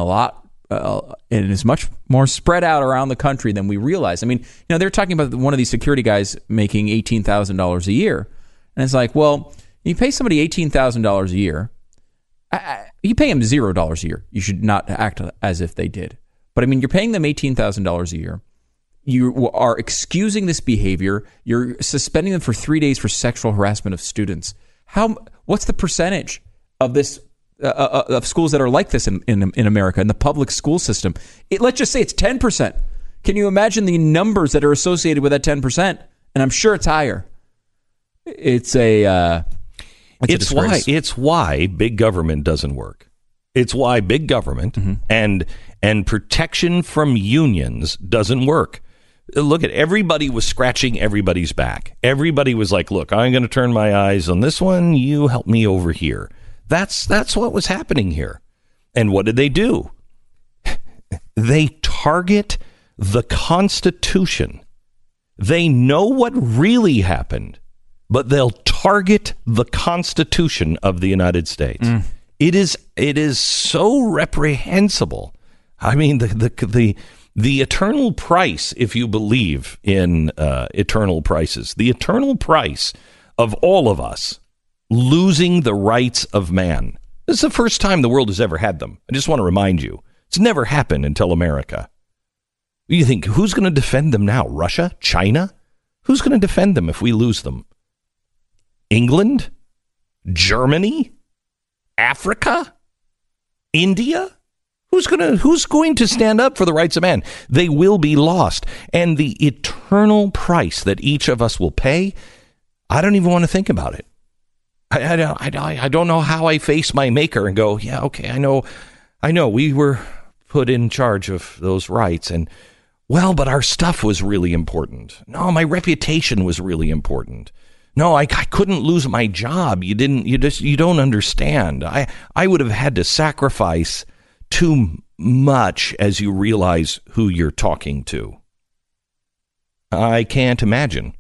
and is much more spread out around the country than we realize. I mean, they're talking about one of these security guys making $18,000 a year. And it's like, well, you pay somebody $18,000 a year, you pay them $0 a year. You should not act as if they did. But I mean, you're paying them $18,000 a year. You are excusing this behavior. You're suspending them for 3 days for sexual harassment of students. What's the percentage of this of schools that are like this in America, in the public school system? Let's just say it's 10%. Can you imagine the numbers that are associated with that 10%? And I'm sure it's higher. It's why big government doesn't work. It's why big government and protection from unions doesn't work. Look at everybody was scratching everybody's back. Everybody was like, look, I'm going to turn my eyes on this one. You help me over here. That's what was happening here. And what did they do? They target the Constitution. They know what really happened, but they'll target the Constitution of the United States. It is so reprehensible. I mean, the eternal price, if you believe in eternal prices, the eternal price of all of us losing the rights of man. This is the first time the world has ever had them. I just want to remind you, it's never happened until America. You think, who's going to defend them now? Russia? China? Who's going to defend them if we lose them? England? Germany? Africa? India? Who's going to stand up for the rights of man? They will be lost. And the eternal price that each of us will pay, I don't even want to think about it. I don't know how I face my maker and go, yeah, okay, I know we were put in charge of those rights, and well, but our stuff was really important. No, my reputation was really important. No, I couldn't lose my job. You don't understand. I would have had to sacrifice too much as you realize who you're talking to. I can't imagine.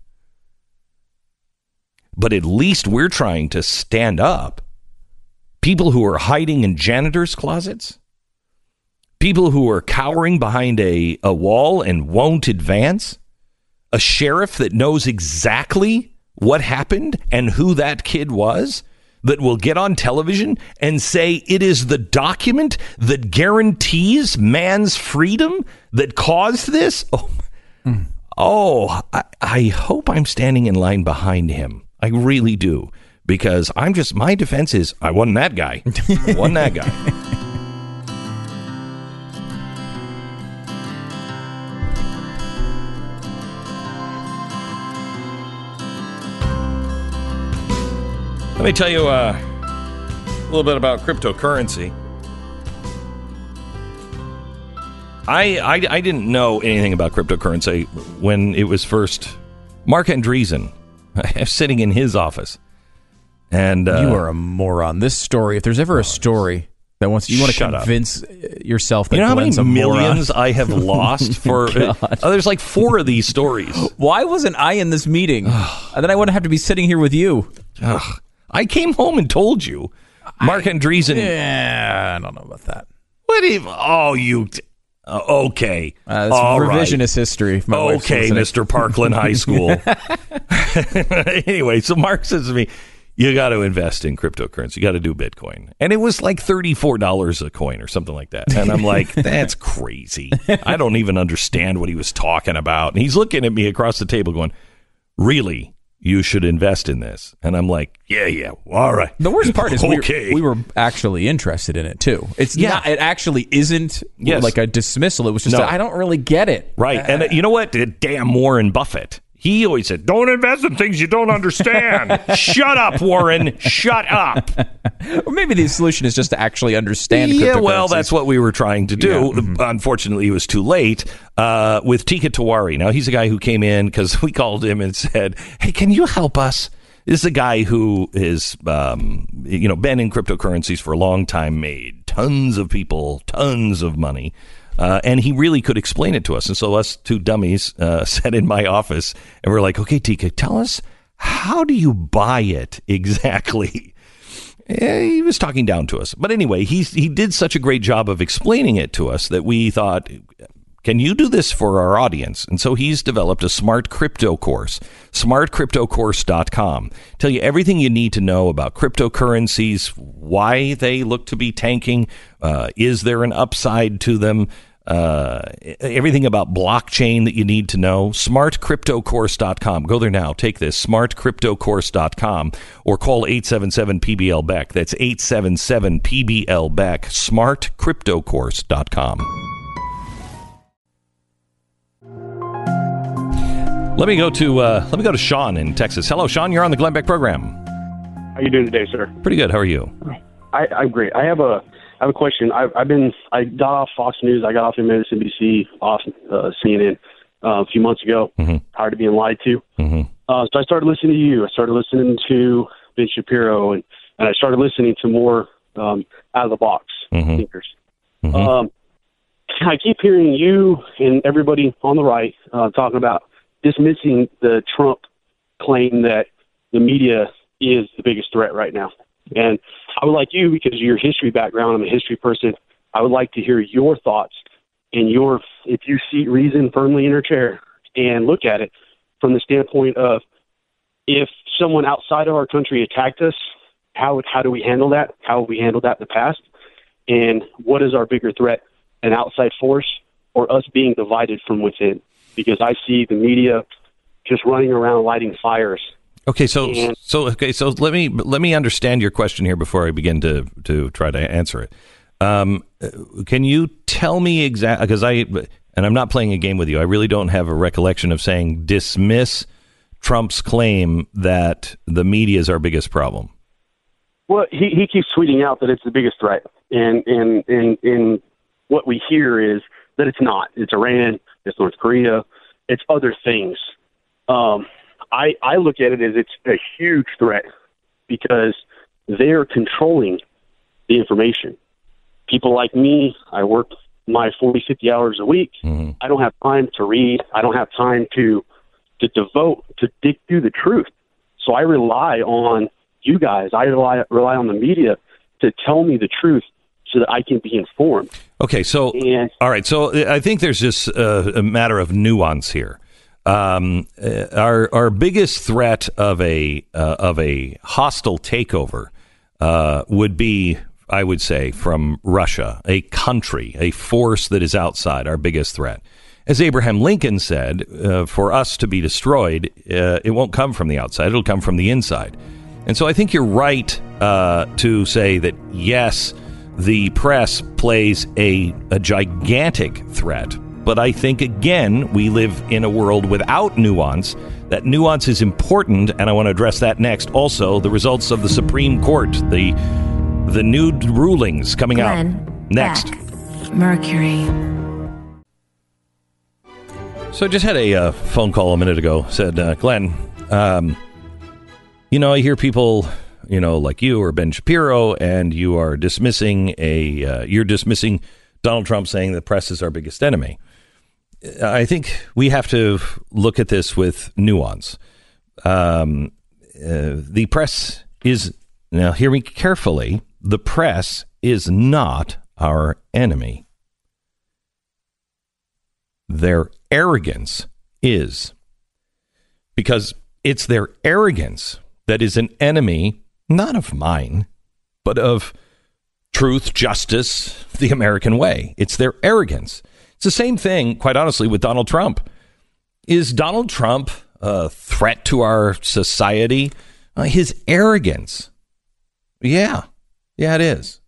But at least we're trying to stand up. People who are hiding in janitors' closets, people who are cowering behind a wall and won't advance, a sheriff that knows exactly what happened and who that kid was, that will get on television and say it is the document that guarantees man's freedom that caused this. I hope I'm standing in line behind him. I really do, because my defense is I wasn't that guy. I wasn't that guy. Let me tell you a little bit about cryptocurrency. I didn't know anything about cryptocurrency when it was first. Mark Andreessen, sitting in his office, and you are a moron. This story, if there's ever a story that you want to convince yourself that Glenn's a moron. You know how many millions I have lost for? There's like 4 of these stories. Why wasn't I in this meeting? And then I wouldn't have to be sitting here with you. I came home and told you, Mark Andreessen. Yeah, I don't know about that. What if? Oh, you. Okay. It's revisionist history. Okay, Mr. Parkland High School. Anyway, so Mark says to me, you got to invest in cryptocurrency. You got to do Bitcoin. And it was like $34 a coin or something like that. And I'm like, that's crazy. I don't even understand what he was talking about. And he's looking at me across the table going, really? You should invest in this. And I'm like, yeah, all right. The worst part is we were actually interested in it, too. It actually isn't like a dismissal. It was just, I don't really get it. Right. And you know what? Damn Warren Buffett. He always said, don't invest in things you don't understand. Shut up, Warren. Shut up. Or maybe the solution is just to actually understand cryptocurrency. Yeah, well, that's what we were trying to do. Yeah. Mm-hmm. Unfortunately, it was too late with Teeka Tiwari. Now, he's a guy who came in because we called him and said, hey, can you help us? This is a guy who is, been in cryptocurrencies for a long time, made tons of people, tons of money. And he really could explain it to us. And so us 2 dummies sat in my office and we're like, okay, Teeka, tell us, how do you buy it exactly? He was talking down to us. But anyway, he did such a great job of explaining it to us that we thought, can you do this for our audience? And so he's developed a smart crypto course, smartcryptocourse.com. Tell you everything you need to know about cryptocurrencies, why they look to be tanking, is there an upside to them, everything about blockchain that you need to know. Smartcryptocourse.com. Go there now. Take this, smartcryptocourse.com, or call 877-PBL-BECK. That's 877-PBL-BECK, smartcryptocourse.com. Let me go to Sean in Texas. Hello, Sean. You're on the Glenn Beck program. How you doing today, sir? Pretty good. How are you? I'm great. I have a question. I got off Fox News. I got off MSNBC, off CNN a few months ago. Mm-hmm. Tired of being lied to. Mm-hmm. So I started listening to you. I started listening to Ben Shapiro, and I started listening to more out of the box thinkers. Mm-hmm. I keep hearing you and everybody on the right talking about dismissing the Trump claim that the media is the biggest threat right now. And I would like you, because of your history background, I'm a history person, I would like to hear your thoughts and if you see reason firmly in your chair and look at it from the standpoint of, if someone outside of our country attacked us, how do we handle that? How have we handled that in the past? And what is our bigger threat, an outside force or us being divided from within? Because I see the media just running around lighting fires. Okay, so let me understand your question here before I begin to try to answer it. Can you tell me exactly, because I'm not playing a game with you. I really don't have a recollection of saying dismiss Trump's claim that the media is our biggest problem. Well, he keeps tweeting out that it's the biggest threat, and what we hear is that it's not. It's Iran, it's North Korea, it's other things. I look at it as it's a huge threat because they're controlling the information. People like me, I work my 40, 50 hours a week. Mm-hmm. I don't have time to read. I don't have time to devote to dig through the truth. So I rely on you guys. I rely on the media to tell me the truth so that I can be informed. Okay, so all right. So I think there's just a matter of nuance here. Our biggest threat of a hostile takeover would be, I would say, from Russia, a country, a force that is outside, our biggest threat. As Abraham Lincoln said, for us to be destroyed, it won't come from the outside, it'll come from the inside. And so I think you're right to say that, yes, the press plays a gigantic threat. But I think, again, we live in a world without nuance. That nuance is important, and I want to address that next. Also, the results of the Supreme Court, the new rulings coming out next. Beck, Mercury. So I just had a phone call a minute ago. Said, Glenn, I hear people, like you or Ben Shapiro, and you are dismissing Donald Trump, saying the press is our biggest enemy. I think we have to look at this with nuance. The press is, now hear me carefully, the press is not our enemy. Their arrogance is, because it's their arrogance that is an enemy, not of mine, but of truth, justice, the American way. It's their arrogance. It's the same thing, quite honestly, with Donald Trump. Is Donald Trump a threat to our society? His arrogance. Yeah, it is.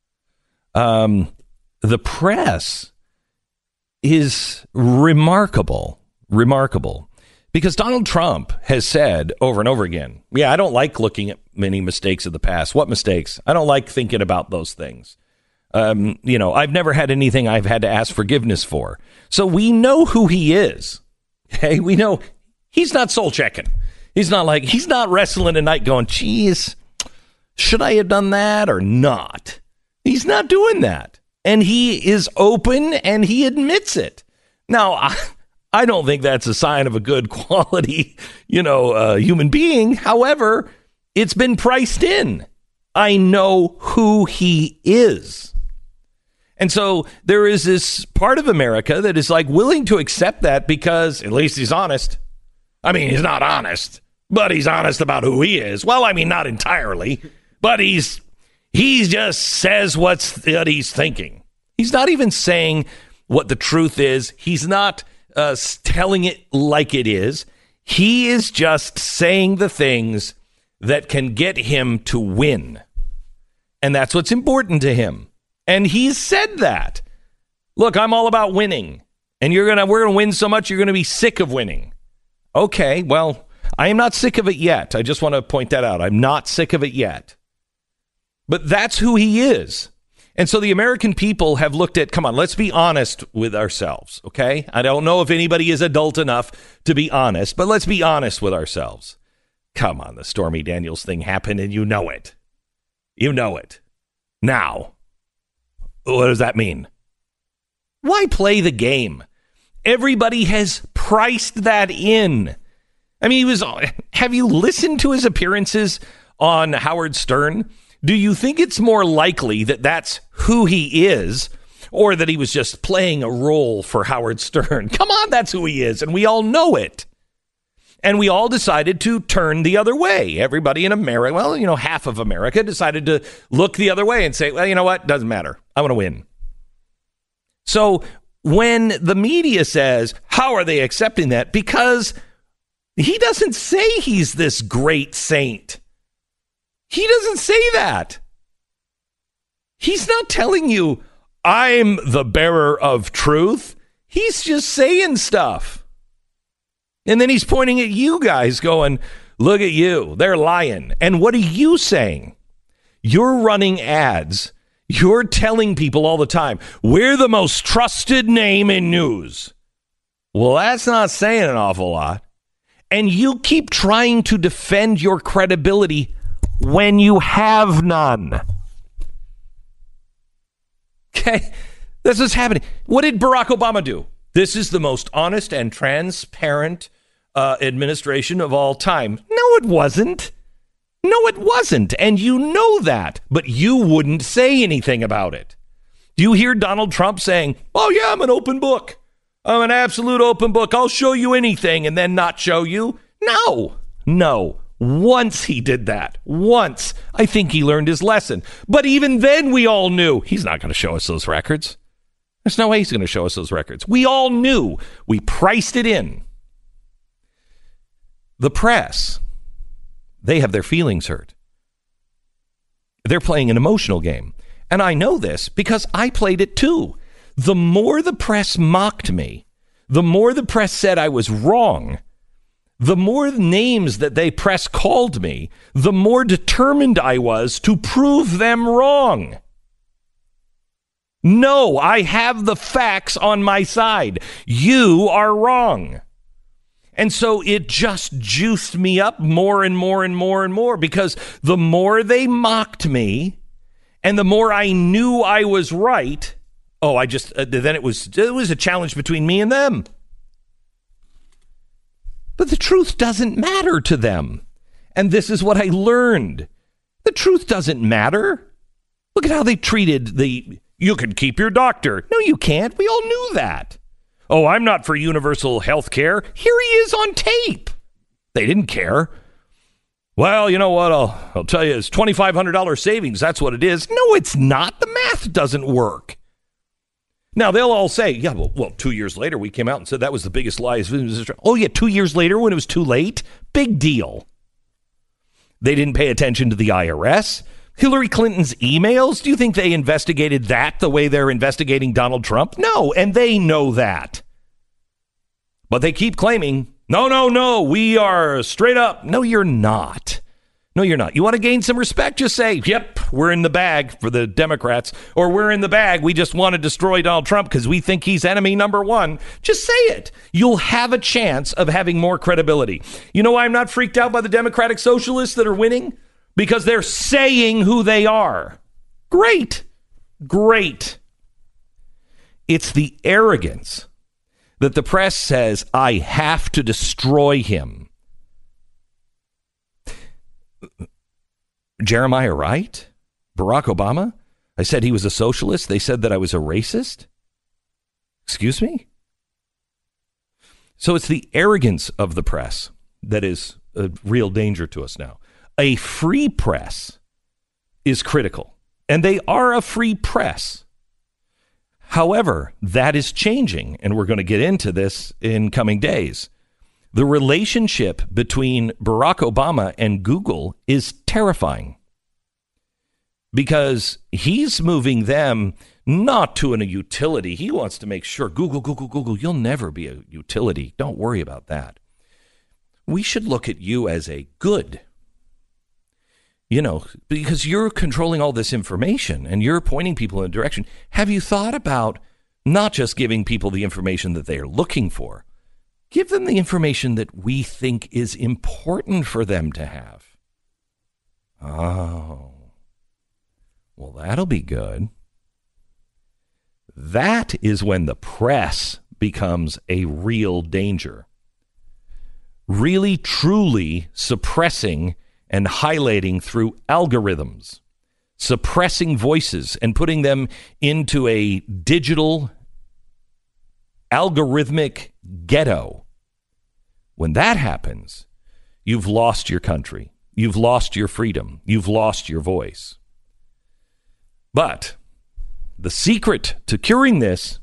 The press is remarkable, because Donald Trump has said over and over again, I don't like looking at many mistakes of the past. What mistakes? I don't like thinking about those things. I've never had anything I've had to ask forgiveness for. So we know who he is. Okay, we know he's not soul checking. He's not wrestling at night going, geez, should I have done that or not? He's not doing that. And he is open and he admits it. Now, I don't think that's a sign of a good quality, human being. However, it's been priced in. I know who he is. And so there is this part of America that is willing to accept that because at least he's honest. I mean, he's not honest, but he's honest about who he is. Well, I mean, not entirely, but he just says what he's thinking. He's not even saying what the truth is. He's not telling it like it is. He is just saying the things that can get him to win. And that's what's important to him. And he's said that. Look, I'm all about winning. And we're going to win so much, you're going to be sick of winning. Okay, well, I am not sick of it yet. I just want to point that out. I'm not sick of it yet. But that's who he is. And so the American people have looked at, come on, let's be honest with ourselves, okay? I don't know if anybody is adult enough to be honest, but let's be honest with ourselves. Come on, the Stormy Daniels thing happened and you know it. You know it. Now, what does that mean? Why play the game? Everybody has priced that in. I mean, have you listened to his appearances on Howard Stern? Do you think it's more likely that that's who he is, or that he was just playing a role for Howard Stern? Come on, that's who he is, and we all know it. And we all decided to turn the other way. Everybody in America, well, half of America decided to look the other way and say, well, you know what? Doesn't matter. I want to win. So when the media says, how are they accepting that? Because he doesn't say he's this great saint. He doesn't say that. He's not telling you, I'm the bearer of truth. He's just saying stuff. And then he's pointing at you guys going, look at you. They're lying. And what are you saying? You're running ads. You're telling people all the time, we're the most trusted name in news. Well, that's not saying an awful lot. And you keep trying to defend your credibility when you have none. Okay? This is happening. What did Barack Obama do? This is the most honest and transparent administration of all time. No, it wasn't. No, it wasn't. And you know that. But you wouldn't say anything about it. Do you hear Donald Trump saying, oh, yeah, I'm an open book. I'm an absolute open book. I'll show you anything and then not show you? No. Once he did that. Once. I think he learned his lesson. But even then we all knew he's not going to show us those records. There's no way he's going to show us those records. We all knew. We priced it in. The press, they have their feelings hurt. They're playing an emotional game. And I know this because I played it too. The more the press mocked me, the more the press said I was wrong, the more names that they press called me, the more determined I was to prove them wrong. No, I have the facts on my side. You are wrong. And so it just juiced me up more and more and more and more, because the more they mocked me and the more I knew I was right, then it was a challenge between me and them. But the truth doesn't matter to them. And this is what I learned. The truth doesn't matter. Look at how they treated you can keep your doctor. No, you can't. We all knew that. Oh, I'm not for universal health care. Here he is on tape. They didn't care. Well, you know what? I'll tell you, it's $2,500 savings. That's what it is. No, it's not. The math doesn't work. Now, they'll all say, yeah, well, 2 years later, we came out and said that was the biggest lie. Oh, yeah, 2 years later when it was too late? Big deal. They didn't pay attention to the IRS. Hillary Clinton's emails? Do you think they investigated that the way they're investigating Donald Trump? No, and they know that. But they keep claiming, no, we are straight up. No, you're not. No, you're not. You want to gain some respect? Just say, yep, we're in the bag for the Democrats, or we're in the bag. We just want to destroy Donald Trump because we think he's enemy number one. Just say it. You'll have a chance of having more credibility. You know why I'm not freaked out by the Democratic Socialists that are winning? Because they're saying who they are. Great. It's the arrogance that the press says, I have to destroy him. Jeremiah Wright? Barack Obama? I said he was a socialist. They said that I was a racist. Excuse me? So it's the arrogance of the press that is a real danger to us now. A free press is critical, and they are a free press. However, that is changing, and we're going to get into this in coming days. The relationship between Barack Obama and Google is terrifying, because he's moving them not to a utility. He wants to make sure, Google, you'll never be a utility. Don't worry about that. We should look at you as a good, because you're controlling all this information and you're pointing people in a direction. Have you thought about not just giving people the information that they are looking for? Give them the information that we think is important for them to have. Oh, well, that'll be good. That is when the press becomes a real danger. Really, truly suppressing and highlighting through algorithms suppressing voices and putting them into a digital algorithmic ghetto. When that happens, you've lost your country. You've lost your freedom. You've lost your voice. But the secret to curing this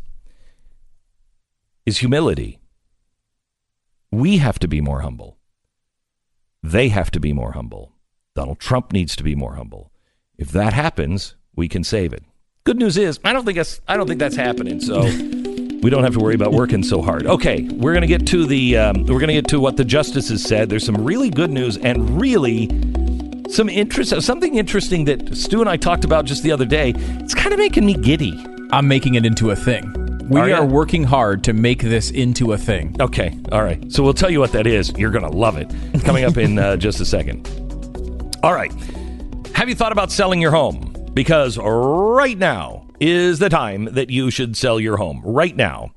is humility. We have to be more humble. They have to be more humble. Donald Trump needs to be more humble. If that happens, we can save it. Good news is, I don't think that's happening. So we don't have to worry about working so hard. Okay, we're gonna get to what the justices said. There's some really good news and really something interesting that Stu and I talked about just the other day. It's kind of making me giddy. I'm making it into a thing. We are working hard to make this into a thing. Okay, all right. So we'll tell you what that is. You're going to love it. Coming up in just a second. All right. Have you thought about selling your home? Because right now is the time that you should sell your home. Right now.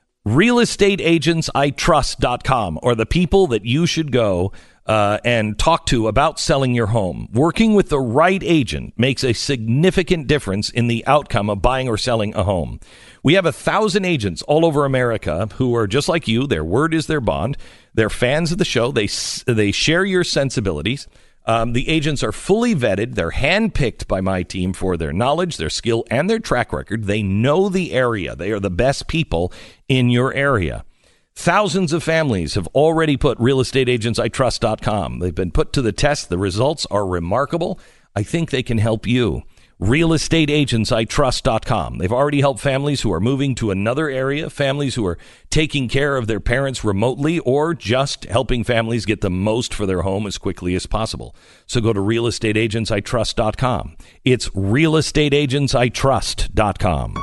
realestateagentsitrust.com are the people that you should go and talk to about selling your home. Working with the right agent makes a significant difference in the outcome of buying or selling a home. We have 1,000 agents all over America who are just like you. Their word is their bond. They're fans of the show. They share your sensibilities. The agents are fully vetted. They're handpicked by my team for their knowledge, their skill, and their track record. They know the area. They are the best people in your area. Thousands of families have already put realestateagentsitrust.com. They've been put to the test. The results are remarkable. I think they can help you. realestateagentsitrust.com. They've already helped families who are moving to another area, families who are taking care of their parents remotely, or just helping families get the most for their home as quickly as possible. So go to realestateagentsitrust.com. It's realestateagentsitrust.com.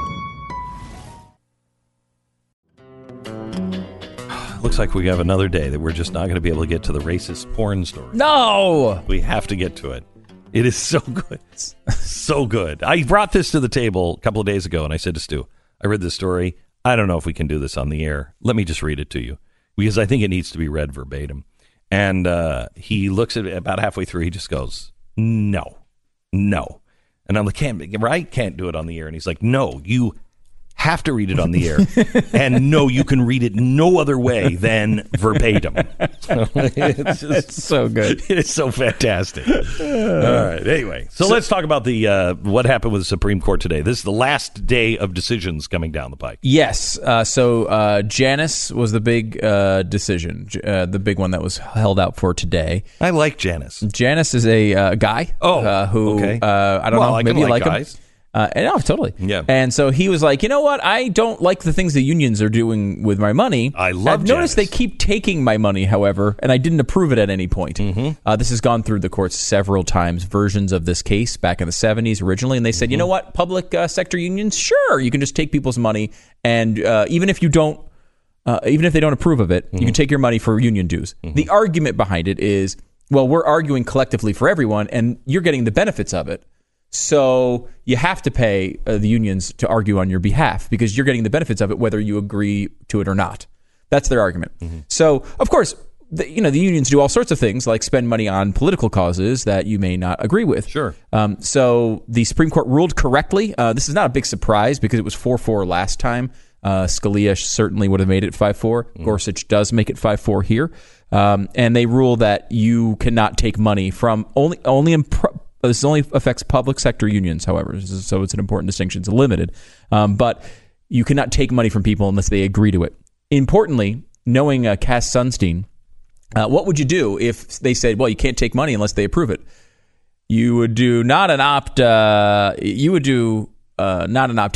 Looks like we have another day that we're just not going to be able to get to the racist porn story. No! We have to get to it. It is so good. So good. I brought this to the table a couple of days ago, and I said to Stu, I read this story. I don't know if we can do this on the air. Let me just read it to you, because I think it needs to be read verbatim. And he looks at it about halfway through. He just goes, no. And I'm like, can't do it on the air. And he's like, no, you have to read it on the air. And no, you can read it no other way than verbatim. It's so good. It is so fantastic. All right. Anyway, so let's talk about the what happened with the Supreme Court today. This is the last day of decisions coming down the pike. Yes. So Janus was the big decision, the big one that was held out for today. I like Janus. Janus is a guy who, okay. I don't know, maybe you like guys. him. No, totally. Yeah. And so he was like, you know what? I don't like the things the unions are doing with my money. I've noticed they keep taking my money, however, and I didn't approve it at any point. Mm-hmm. This has gone through the courts several times, versions of this case back in the 70s originally. And they said, you know what? Public sector unions, sure, you can just take people's money. And even if they don't approve of it, you can take your money for union dues. The argument behind it is, well, we're arguing collectively for everyone, and you're getting the benefits of it. So you have to pay the unions to argue on your behalf because you're getting the benefits of it, whether you agree to it or not. That's their argument. So, of course, the unions do all sorts of things like spend money on political causes that you may not agree with. Sure. So the Supreme Court ruled correctly. This is not a big surprise because it was 4-4 last time. Scalia certainly would have made it 5-4. Gorsuch does make it 5-4 here. And they rule that you cannot take money from this only affects public sector unions, however, so it's an important distinction. It's limited. But you cannot take money from people unless they agree to it. Importantly, knowing Cass Sunstein, what would you do if they said, well, you can't take money unless they approve it? You would do not an opt-in, you do an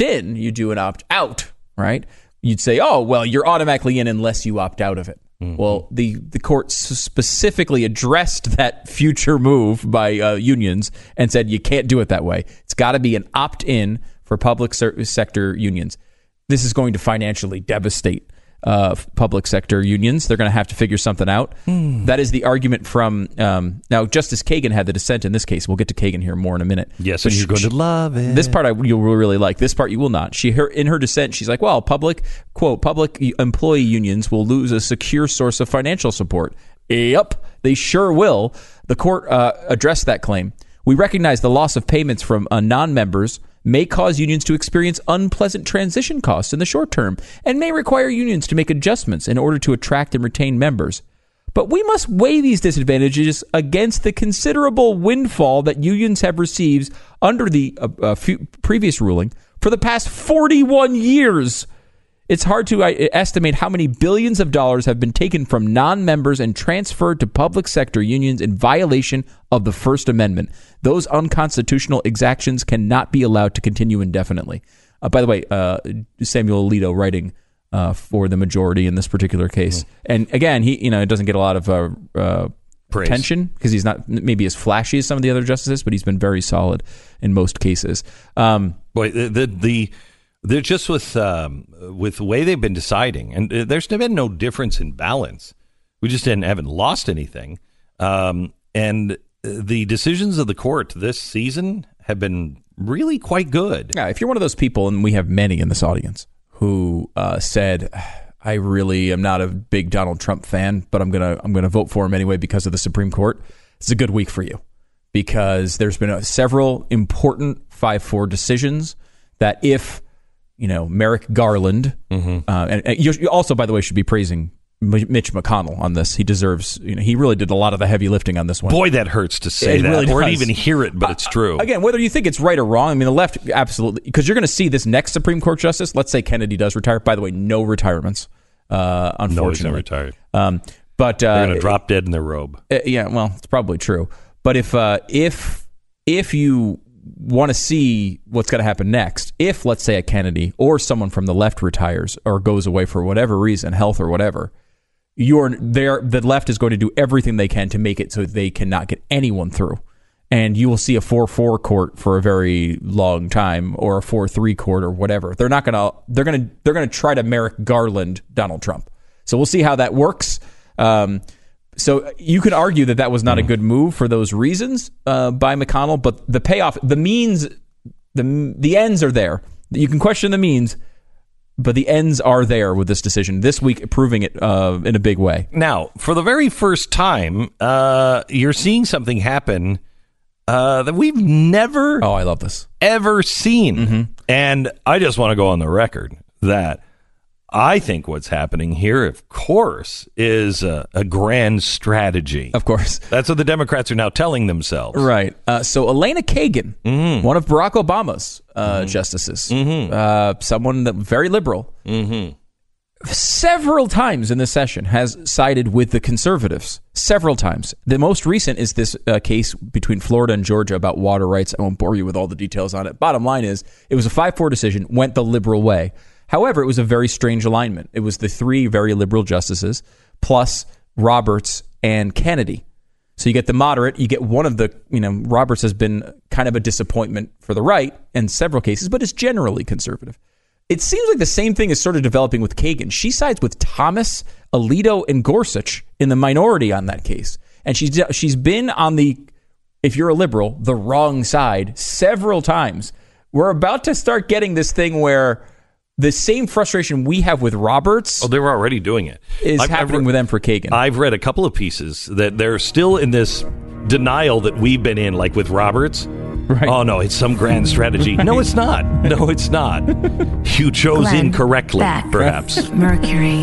opt-out, right? You'd say, oh, well, you're automatically in unless you opt out of it. Well, the court specifically addressed that future move by unions and said you can't do it that way. It's got to be an opt-in for public sector unions. This is going to financially devastate public sector unions. They're going to have to figure something out. That is the argument from now. Justice Kagan had the dissent in this case. We'll get to Kagan here more in a minute. Yes, and you're going to love it. This part you'll really like. This part you will not. In her dissent, she's like, well, public employee unions will lose a secure source of financial support. Yep, they sure will. The court addressed that claim. We recognize the loss of payments from non-members may cause unions to experience unpleasant transition costs in the short term and may require unions to make adjustments in order to attract and retain members. But we must weigh these disadvantages against the considerable windfall that unions have received under the previous ruling for the past 41 years. It's hard to estimate how many billions of dollars have been taken from non-members and transferred to public sector unions in violation of the First Amendment. Those unconstitutional exactions cannot be allowed to continue indefinitely. By the way, Samuel Alito writing for the majority in this particular case. And again, he doesn't get a lot of attention because he's not maybe as flashy as some of the other justices, but he's been very solid in most cases. They're just with the way they've been deciding, and there's been no difference in balance. We just haven't lost anything. And the decisions of the court this season have been really quite good. Yeah, if you're one of those people, and we have many in this audience, who said, I really am not a big Donald Trump fan, but I'm gonna vote for him anyway because of the Supreme Court, it's a good week for you. Because there's been several important 5-4 decisions that if Merrick Garland, and you also, by the way, should be praising Mitch McConnell on this. He deserves, he really did a lot of the heavy lifting on this one. Boy, that hurts to say that, really or to even hear it, but it's true. Again, whether you think it's right or wrong, I mean, the left, absolutely, because you're going to see this next Supreme Court justice, let's say Kennedy does retire. By the way, no retirements, unfortunately. No, he's not retired. But they're going to drop dead in their robe. Yeah, well, it's probably true. But if you want to see what's going to happen next, if, let's say, a Kennedy or someone from the left retires or goes away for whatever reason, health or whatever, the left is going to do everything they can to make it so they cannot get anyone through. And you will see a 4-4 court for a very long time, or a 4-3 court, or whatever. They're going to try to Merrick Garland Donald Trump. So we'll see how that works. So you could argue that was not a good move for those reasons by McConnell, but the payoff, the means, the ends are there. You can question the means, but the ends are there with this decision this week, proving it in a big way. Now, for the very first time, you're seeing something happen that we've never I love this. Ever seen. And I just want to go on the record that I think what's happening here, of course, is a grand strategy. Of course. That's what the Democrats are now telling themselves. Right. So Elena Kagan, one of Barack Obama's justices, someone that very liberal, several times in this session has sided with the conservatives. Several times. The most recent is this case between Florida and Georgia about water rights. I won't bore you with all the details on it. Bottom line is, it was a 5-4 decision, went the liberal way. However, it was a very strange alignment. It was the 3 very liberal justices plus Roberts and Kennedy. So you get the moderate, you get one of the, Roberts has been kind of a disappointment for the right in several cases, but is generally conservative. It seems like the same thing is sort of developing with Kagan. She sides with Thomas, Alito, and Gorsuch in the minority on that case. And she's been on the, if you're a liberal, the wrong side several times. We're about to start getting this thing where the same frustration we have with Roberts. Oh, they were already doing it. Is happening with them for Kagan. I've read a couple of pieces that they're still in this denial that we've been in, like with Roberts. Right. Oh, no, it's some grand strategy. Right. No, it's not. No, it's not. You chose Glenn incorrectly, Beck. perhaps. Mercury.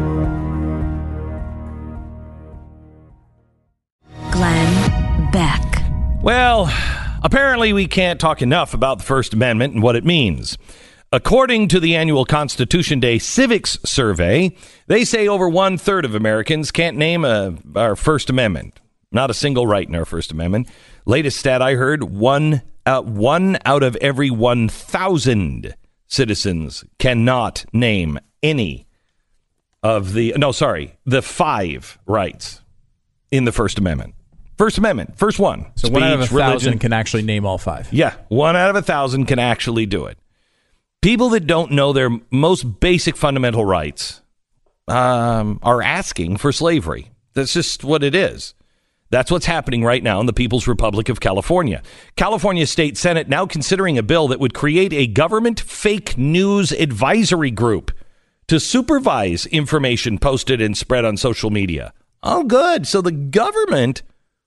Glenn Beck. Well, apparently we can't talk enough about the First Amendment and what it means. According to the annual Constitution Day Civics Survey, they say over 1/3 of Americans can't name our First Amendment. Not a single right in our First Amendment. Latest stat I heard, one out of every 1,000 citizens cannot name any of the 5 rights in the First Amendment. First Amendment, first one. So speech, 1 out of 1,000 religion can actually name all 5. Yeah, 1 out of 1,000 can actually do it. People that don't know their most basic fundamental rights are asking for slavery. That's just what it is. That's what's happening right now in the People's Republic of California. California State Senate now considering a bill that would create a government fake news advisory group to supervise information posted and spread on social media. Oh, good. So the government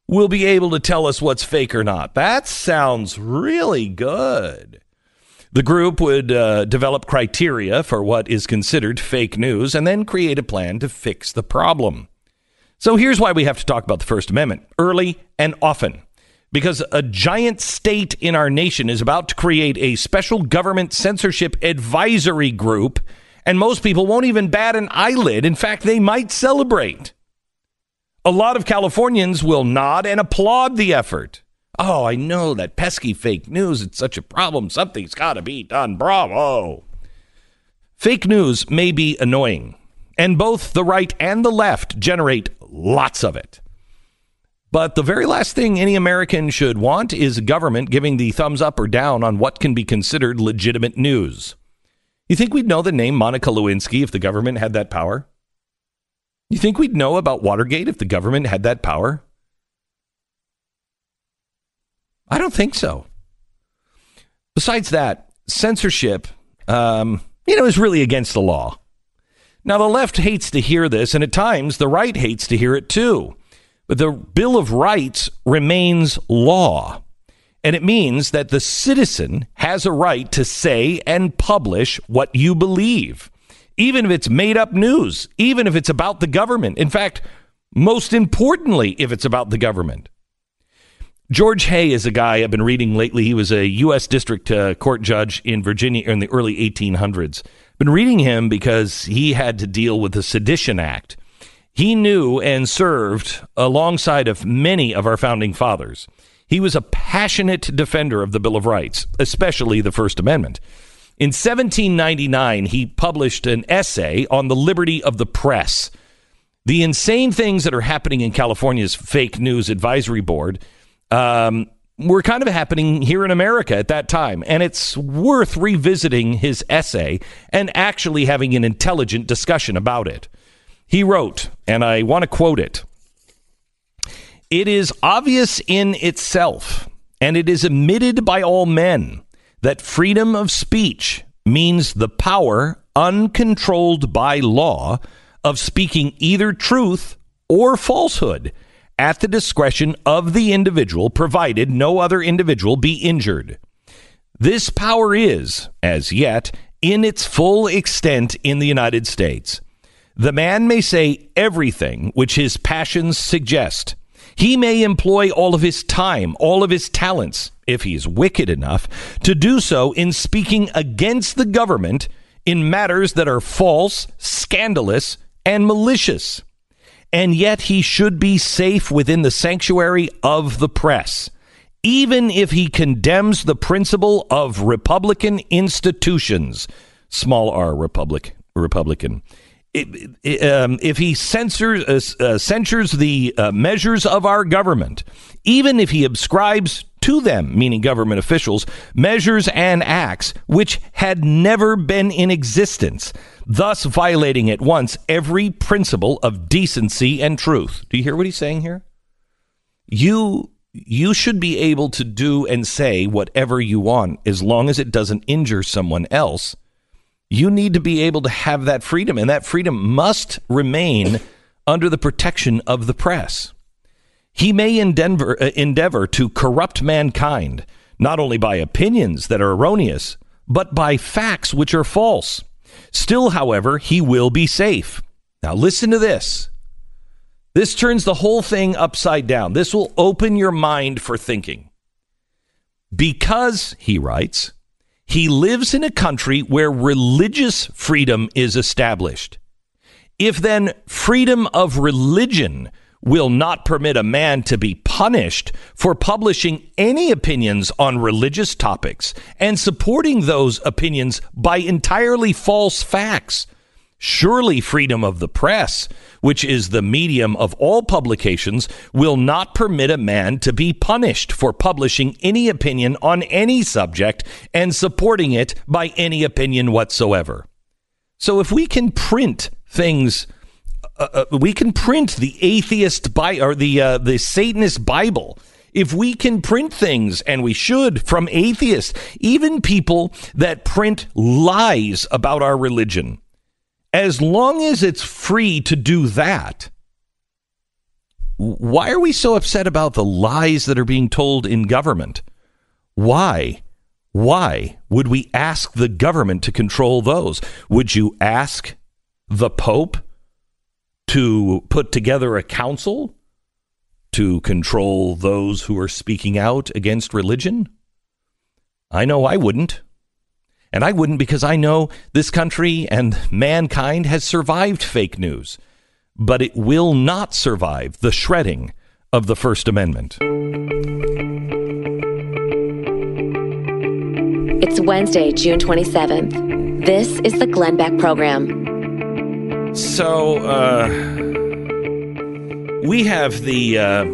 will be able to tell us what's fake or not. That sounds really good. The group would develop criteria for what is considered fake news and then create a plan to fix the problem. So here's why we have to talk about the First Amendment early and often. Because a giant state in our nation is about to create a special government censorship advisory group, and most people won't even bat an eyelid. In fact, they might celebrate. A lot of Californians will nod and applaud the effort. Oh, I know that pesky fake news. It's such a problem. Something's got to be done. Bravo. Fake news may be annoying, and both the right and the left generate lots of it. But the very last thing any American should want is a government giving the thumbs up or down on what can be considered legitimate news. You think we'd know the name Monica Lewinsky if the government had that power? You think we'd know about Watergate if the government had that power? I don't think so. Besides that, censorship, is really against the law. Now, the left hates to hear this, and at times the right hates to hear it too. But the Bill of Rights remains law, and it means that the citizen has a right to say and publish what you believe, even if it's made up news, even if it's about the government. In fact, most importantly, if it's about the government. George Hay is a guy I've been reading lately. He was a U.S. District Court judge in Virginia in the early 1800s. Been reading him because he had to deal with the Sedition Act. He knew and served alongside of many of our founding fathers. He was a passionate defender of the Bill of Rights, especially the First Amendment. In 1799, he published an essay on the liberty of the press. The insane things that are happening in California's fake news advisory board were kind of happening here in America at that time. And it's worth revisiting his essay and actually having an intelligent discussion about it. He wrote, and I want to quote it, "It is obvious in itself, and it is admitted by all men, that freedom of speech means the power, uncontrolled by law, of speaking either truth or falsehood at the discretion of the individual, provided no other individual be injured. This power is, as yet, in its full extent in the United States. The man may say everything which his passions suggest. He may employ all of his time, all of his talents, if he is wicked enough, to do so in speaking against the government in matters that are false, scandalous, and malicious. And yet he should be safe within the sanctuary of the press, even if he condemns the principle of Republican institutions, small r Republican. If he censures the measures of our government, even if he ascribes to them, meaning government officials, measures and acts which had never been in existence, thus violating at once every principle of decency and truth." Do you hear what he's saying here? You should be able to do and say whatever you want as long as it doesn't injure someone else. You need to be able to have that freedom, and that freedom must remain under the protection of the press. He may endeavor to corrupt mankind, not only by opinions that are erroneous, but by facts which are false. Still, however, he will be safe. Now, listen to this. This turns the whole thing upside down. This will open your mind for thinking. Because, he writes, he lives in a country where religious freedom is established. If then freedom of religion will not permit a man to be punished for publishing any opinions on religious topics and supporting those opinions by entirely false facts, surely freedom of the press, which is the medium of all publications, will not permit a man to be punished for publishing any opinion on any subject and supporting it by any opinion whatsoever. So if we can print things, we can print the atheist or the Satanist Bible. If we can print things, and we should, from atheists, even people that print lies about our religion, as long as it's free to do that, Why are we so upset about the lies that are being told in government? Why? Why would we ask the government to control those? Would you ask the Pope to put together a council to control those who are speaking out against religion? I know I wouldn't. And I wouldn't because I know this country and mankind has survived fake news. But it will not survive the shredding of the First Amendment. It's Wednesday, June 27th. This is the Glenn Beck Program. So, we have the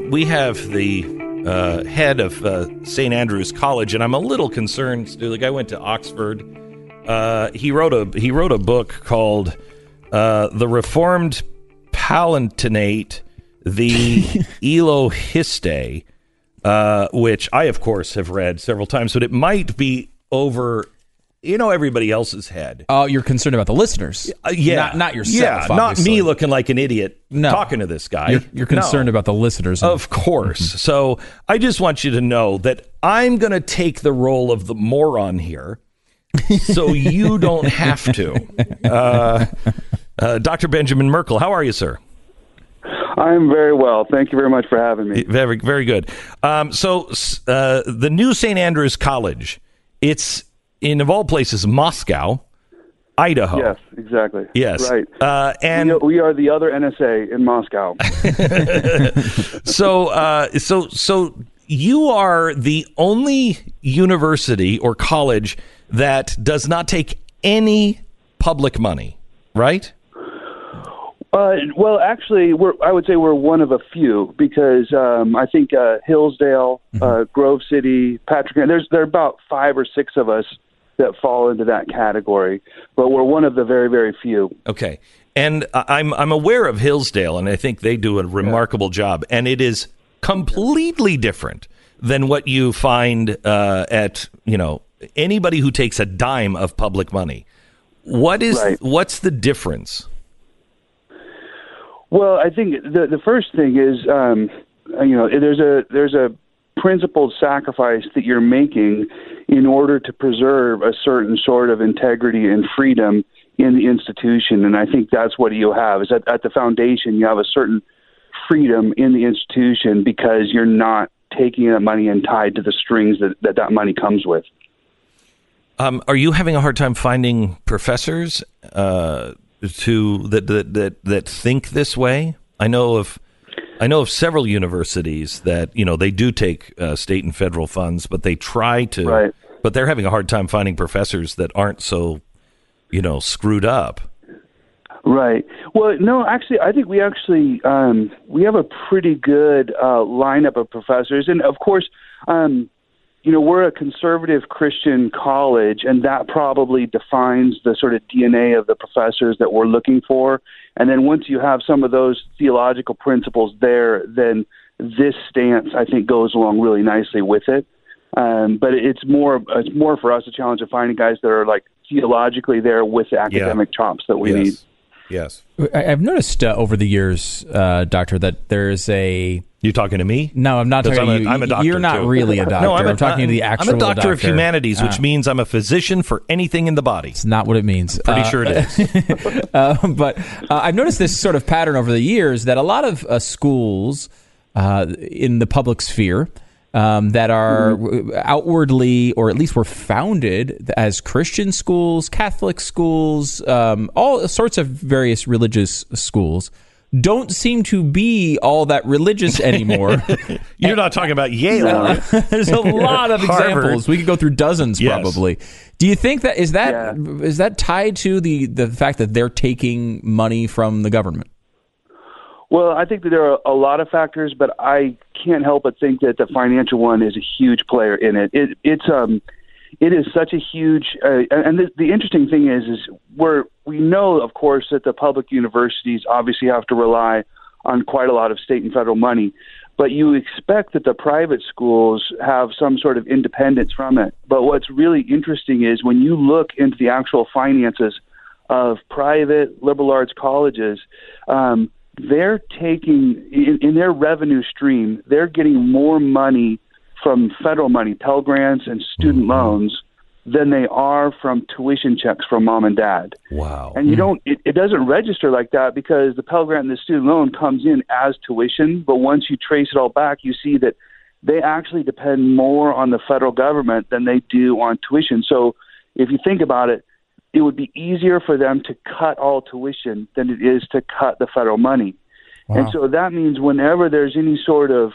head of St. Andrew's College, and I'm a little concerned. The guy went to Oxford. He wrote a book called "The Reformed Palatinate, the Elohiste," which I, of course, have read several times, but it might be over, everybody else's head. Oh, you're concerned about the listeners. Yeah. Not yourself, Yeah, not obviously. me looking like an idiot No. talking to this guy. You're concerned about the listeners. Of course. So I just want you to know that I'm going to take the role of the moron here so you don't have to. Dr. Benjamin Merkel, how are you, sir? I'm very well. Thank you very much for having me. Very, very good. So the new St. Andrew's College, it's in, of all places, Moscow, Idaho. Yes, exactly. Yes. Right. And we are the other NSA in Moscow. So you are the only university or college that does not take any public money, right? Well, actually, I would say we're one of a few because I think Hillsdale, Grove City, Patrick, there are about 5 or 6 of us that fall into that category, but we're one of the very, very few. Okay. And I'm aware of Hillsdale, and I think they do a remarkable job, and it is completely different than what you find at, anybody who takes a dime of public money. What's the difference? Well, I think the first thing is, there's a principled sacrifice that you're making in order to preserve a certain sort of integrity and freedom in the institution. And I think that's what you have, is at the foundation, you have a certain freedom in the institution because you're not taking that money and tied to the strings that money comes with. Are you having a hard time finding professors that think this way? I know of several universities that they do take state and federal funds, but they try to. Right. But they're having a hard time finding professors that aren't so screwed up. Right. Well, no, actually, I think we have a pretty good lineup of professors, and of course, we're a conservative Christian college, and that probably defines the sort of DNA of the professors that we're looking for. And then once you have some of those theological principles there, then this stance, I think, goes along really nicely with it. But it's more for us a challenge of finding guys that are like theologically there with the academic chops that we need. Yes. I've noticed over the years, Doctor, that there's a... You talking to me? No, I'm not talking to you. I'm a doctor. You're not too. really a doctor. No, I'm talking to the actual I'm a doctor of doctor. humanities, which means I'm a physician for anything in the body. It's not what it means. Pretty sure it is. But I've noticed this sort of pattern over the years that a lot of schools in the public sphere that are outwardly, or at least were founded as Christian schools, Catholic schools, all sorts of various religious schools, don't seem to be all that religious anymore. You're not talking about Yale, are you? There's a lot of examples. We could go through dozens, probably. Do you think that is that tied to the fact that they're taking money from the government? Well, I think that there are a lot of factors, but I can't help but think that the financial one is a huge player in it. It is such a huge, and the interesting thing is we know, of course, that the public universities obviously have to rely on quite a lot of state and federal money, but you expect that the private schools have some sort of independence from it. But what's really interesting is when you look into the actual finances of private liberal arts colleges, they're taking in their revenue stream, they're getting more money from federal money, Pell Grants and student loans, than they are from tuition checks from mom and dad. Wow. And it doesn't register like that because the Pell Grant and the student loan comes in as tuition, but once you trace it all back, you see that they actually depend more on the federal government than they do on tuition. So if you think about it, it would be easier for them to cut all tuition than it is to cut the federal money. Wow. And so that means whenever there's any sort of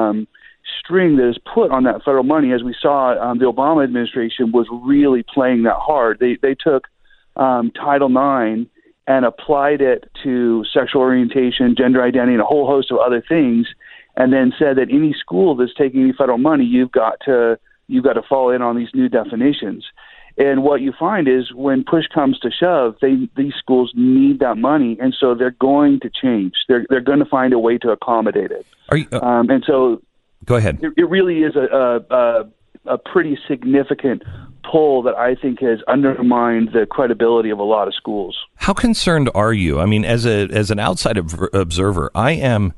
string that is put on that federal money, as we saw, the Obama administration was really playing that hard. They took Title IX and applied it to sexual orientation, gender identity, and a whole host of other things, and then said that any school that's taking any federal money, you've got to fall in on these new definitions. And what you find is when push comes to shove, these schools need that money, and so they're going to change. They're going to find a way to accommodate it. Are you, and so, go ahead. It really is a pretty significant pull that I think has undermined the credibility of a lot of schools. How concerned are you? I mean, as an outside observer, I am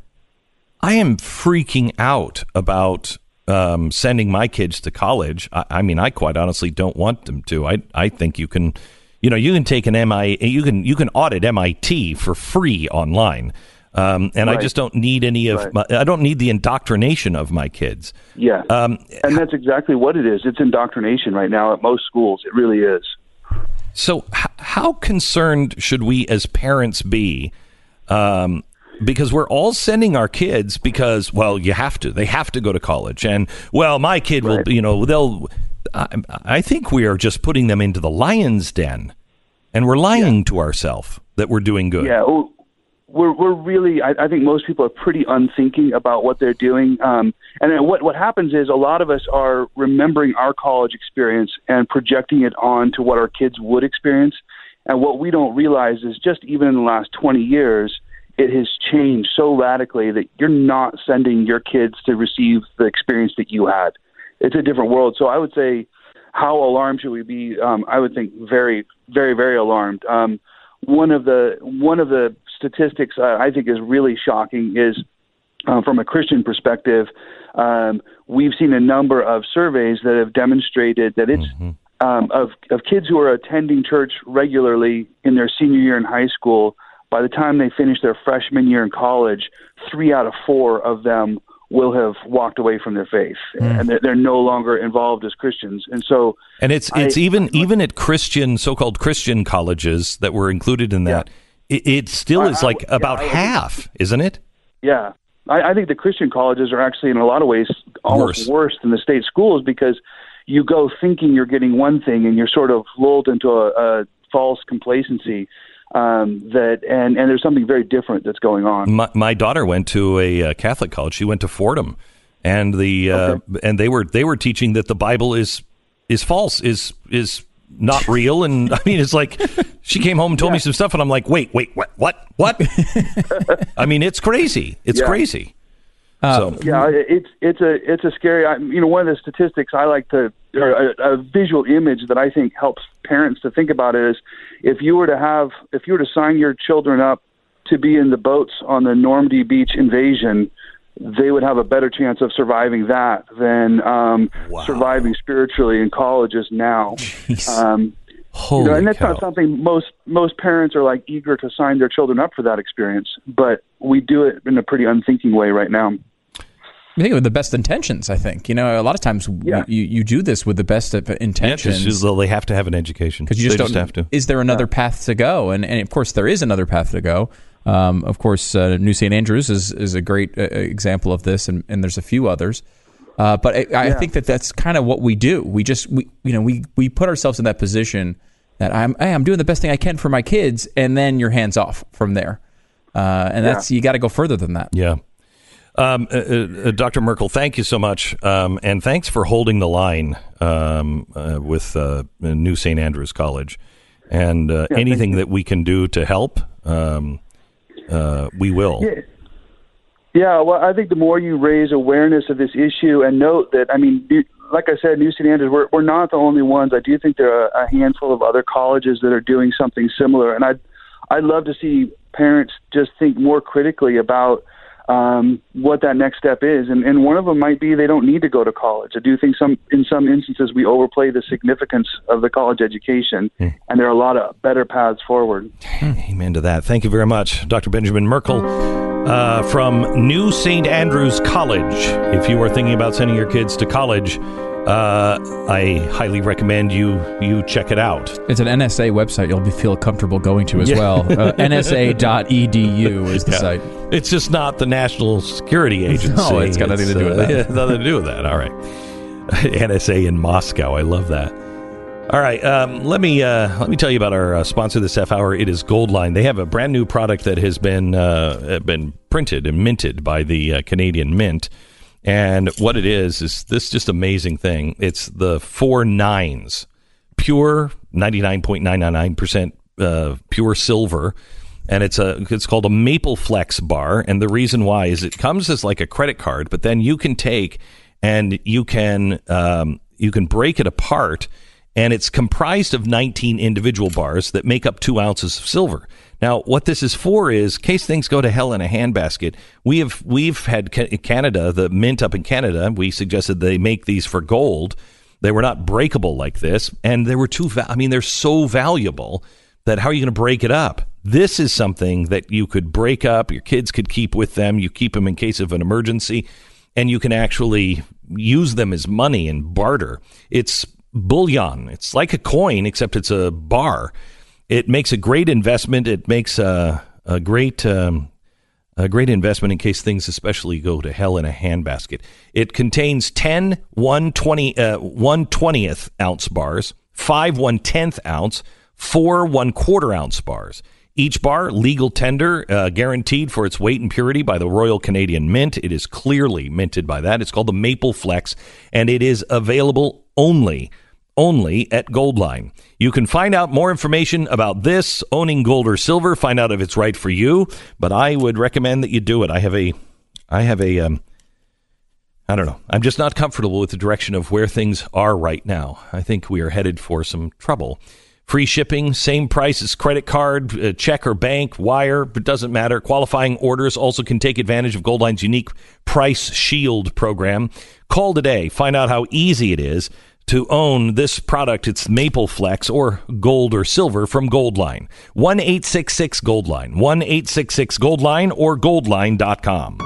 freaking out about sending my kids to college. I mean, I quite honestly don't want them to. I think you can take an you can audit MIT for free online. And right. I just don't need any of I don't need the indoctrination of my kids. Yeah. And that's exactly what it is. It's indoctrination right now at most schools. It really is. So how concerned should we as parents be? Because we're all sending our kids because, well, they have to go to college. And, well, my kid will, I think we are just putting them into the lion's den. And we're lying to ourselves that we're doing good. Yeah, we're really, I think most people are pretty unthinking about what they're doing. And then what happens is a lot of us are remembering our college experience and projecting it on to what our kids would experience. And what we don't realize is just even in the last 20 years, it has changed so radically that you're not sending your kids to receive the experience that you had. It's a different world. So I would say, how alarmed should we be? I would think very, very, very alarmed. One of the statistics I think is really shocking is from a Christian perspective. We've seen a number of surveys that have demonstrated that it's of kids who are attending church regularly in their senior year in high school. By the time they finish their freshman year in college, 3 out of 4 of them will have walked away from their faith, and they're no longer involved as Christians. And so, and it's even at Christian, so-called Christian colleges that were included in that, it still is about half, isn't it? Yeah, I think the Christian colleges are actually in a lot of ways almost worse than the state schools because you go thinking you're getting one thing and you're sort of lulled into a false complacency. And there's something very different that's going on. My daughter went to a Catholic college. She went to Fordham, and and they were teaching that the Bible is false, is not real. And I mean, it's like she came home and told me some stuff, and I'm like, wait, what? I mean, it's crazy. It's crazy. It's a scary. One of the statistics I like to, or a visual image that I think helps parents to think about it is if you were to sign your children up to be in the boats on the Normandy Beach invasion, they would have a better chance of surviving that than surviving spiritually in colleges now. And that's not something most parents are eager to sign their children up for that experience, but we do it in a pretty unthinking way right now. I think with the best intentions, I think. A lot of times you do this with the best of intentions. Yeah, they have to have an education. Because you just have to. Is there another path to go? And of course, there is another path to go. Of course, New St. Andrews is a great example of this, and there's a few others. But I think that's kind of what we do. We put ourselves in that position that I'm doing the best thing I can for my kids, and then you're hands off from there. And that's you got to go further than that. Yeah. Dr. Merkel, thank you so much, and thanks for holding the line with New St. Andrews College. And anything that we can do to help, we will. Yeah, well, I think the more you raise awareness of this issue and note that, like I said, New St. Andrews, we're not the only ones. I do think there are a handful of other colleges that are doing something similar, and I'd love to see parents just think more critically about what that next step is. And one of them might be they don't need to go to college. I do think in some instances we overplay the significance of the college education, and there are a lot of better paths forward. Amen to that. Thank you very much, Dr. Benjamin Merkel from New St. Andrews College. If you are thinking about sending your kids to college, I highly recommend you check it out. It's an NSA website you'll feel comfortable going to as well. NSA.edu is the site. It's just not the National Security Agency. No, it's got nothing to do with that. Nothing to do with that. All right. NSA in Moscow. I love that. All right. Let me tell you about our sponsor this half hour. It is Goldline. They have a brand new product that has been printed and minted by the Canadian Mint. And what it is this just amazing thing. It's the 4 nines, pure 99.999% pure silver, and it's called a Maple Flex bar. And the reason why is it comes as like a credit card, but then you can take and you can break it apart, and it's comprised of 19 individual bars that make up 2 ounces of silver. Now, what this is for is, in case things go to hell in a handbasket, we've had Canada, the Mint up in Canada, we suggested they make these for gold. They were not breakable like this, and they were they're so valuable that how are you going to break it up? This is something that you could break up, your kids could keep with them, you keep them in case of an emergency, and you can actually use them as money and barter. It's bullion. It's like a coin, except it's a bar. It makes a great investment. It makes a great investment in case things especially go to hell in a handbasket. It contains 10 1/20th ounce bars, 5 1/10th ounce, 4 1/4 ounce bars. Each bar, legal tender, guaranteed for its weight and purity by the Royal Canadian Mint. It is clearly minted by that. It's called the Maple Flex, and it is available only at Goldline. You can find out more information about this, owning gold or silver, find out if it's right for you, but I would recommend that you do it. I have a I don't know. I'm just not comfortable with the direction of where things are right now. I think we are headed for some trouble. Free shipping, same price as credit card, check or bank, wire, but doesn't matter. Qualifying orders also can take advantage of Goldline's unique Price Shield program. Call today. Find out how easy it is to own this product. It's Maple Flex or gold or silver from Goldline. 1-866-GOLDLINE. 1-866-GOLDLINE or goldline.com.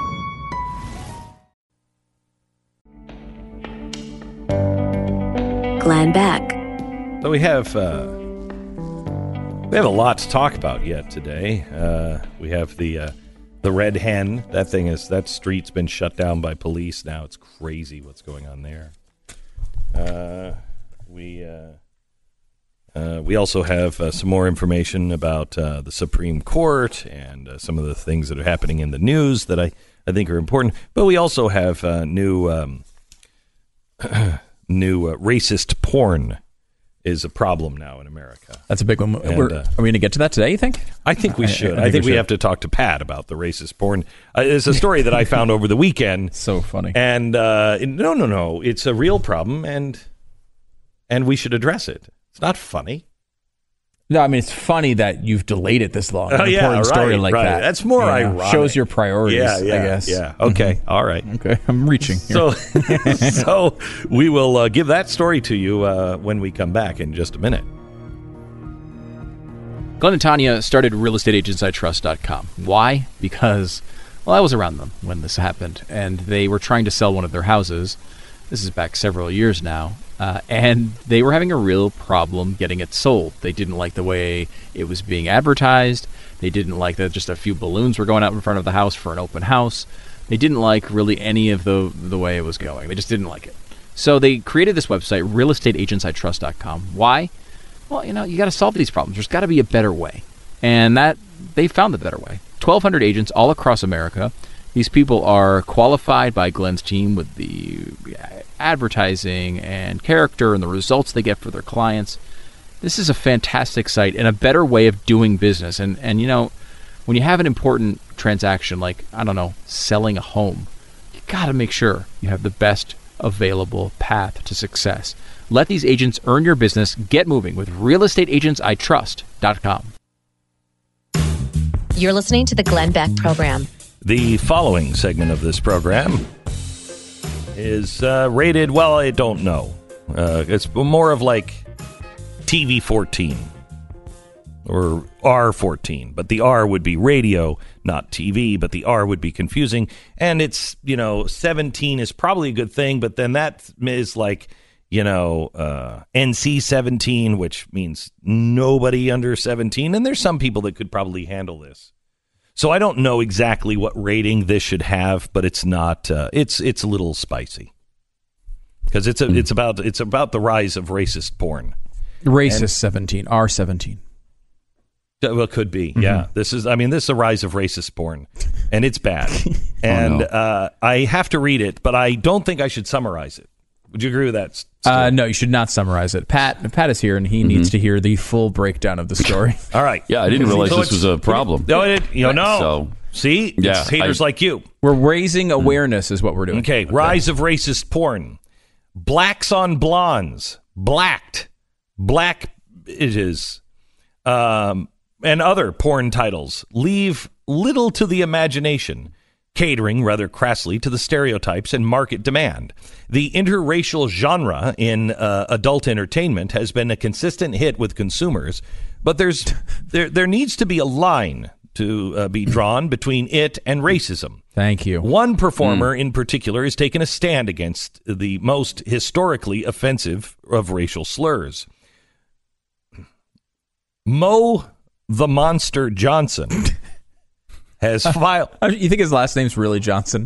Glenn Beck. So we have a lot to talk about yet today. We have the Red Hen. That street's been shut down by police now. It's crazy what's going on there. We also have some more information about the Supreme Court and some of the things that are happening in the news that I think are important. But we also have new racist porn is a problem now in America. That's a big one. Are we going to get to that today, you think? I think we should. I think we have to talk to Pat about the racist porn. It's a story that I found over the weekend. So funny. And no. It's a real problem, and we should address it. It's not funny. No, I mean, it's funny that you've delayed it this long. Oh, An important story like that. That's more ironic. Shows your priorities, I guess. Yeah. Okay. Mm-hmm. All right. Okay. I'm reaching here. So we will give that story to you when we come back in just a minute. Glenn and Tanya started realestateagentsitrust.com. Why? Because, I was around them when this happened, and they were trying to sell one of their houses. This is back several years now. And they were having a real problem getting it sold. They didn't like the way it was being advertised. They didn't like that just a few balloons were going out in front of the house for an open house. They didn't like really any of the way it was going. They just didn't like it. So they created this website, realestateagentsitrust.com. Why? Well, you got to solve these problems. There's got to be a better way. And that they found the better way. 1,200 agents all across America. These people are qualified by Glenn's team with the advertising and character and the results they get for their clients. This is a fantastic site and a better way of doing business. And when you have an important transaction like, selling a home, you got to make sure you have the best available path to success. Let these agents earn your business. Get moving with realestateagentsitrust.com. You're listening to the Glenn Beck Program. The following segment of this program is rated, well, I don't know. It's more of like TV 14 or R14, but the R would be radio, not TV, but the R would be confusing. And it's, 17 is probably a good thing, but then that is like, NC 17, which means nobody under 17. And there's some people that could probably handle this. So I don't know exactly what rating this should have, but it's not. It's a little spicy because it's about the rise of racist porn. Racist 17, R17. Well, it could be. Yeah, this is the rise of racist porn, and it's bad. And I have to read it, but I don't think I should summarize it. Would you agree with that? No, you should not summarize it. Pat is here, and he needs to hear the full breakdown of the story. All right. Yeah, I didn't realize this was a problem. No. So, see? Yeah, it's haters like you. We're raising awareness is what we're doing. Okay, rise of racist porn. Blacks on blondes. Black it is. And other porn titles leave little to the imagination, catering rather crassly to the stereotypes and market demand. The interracial genre in adult entertainment has been a consistent hit with consumers, but there needs to be a line to be drawn between it and racism. Thank you. One performer in particular has taken a stand against the most historically offensive of racial slurs. Mo the Monster Johnson has filed. You think his last name's really Johnson?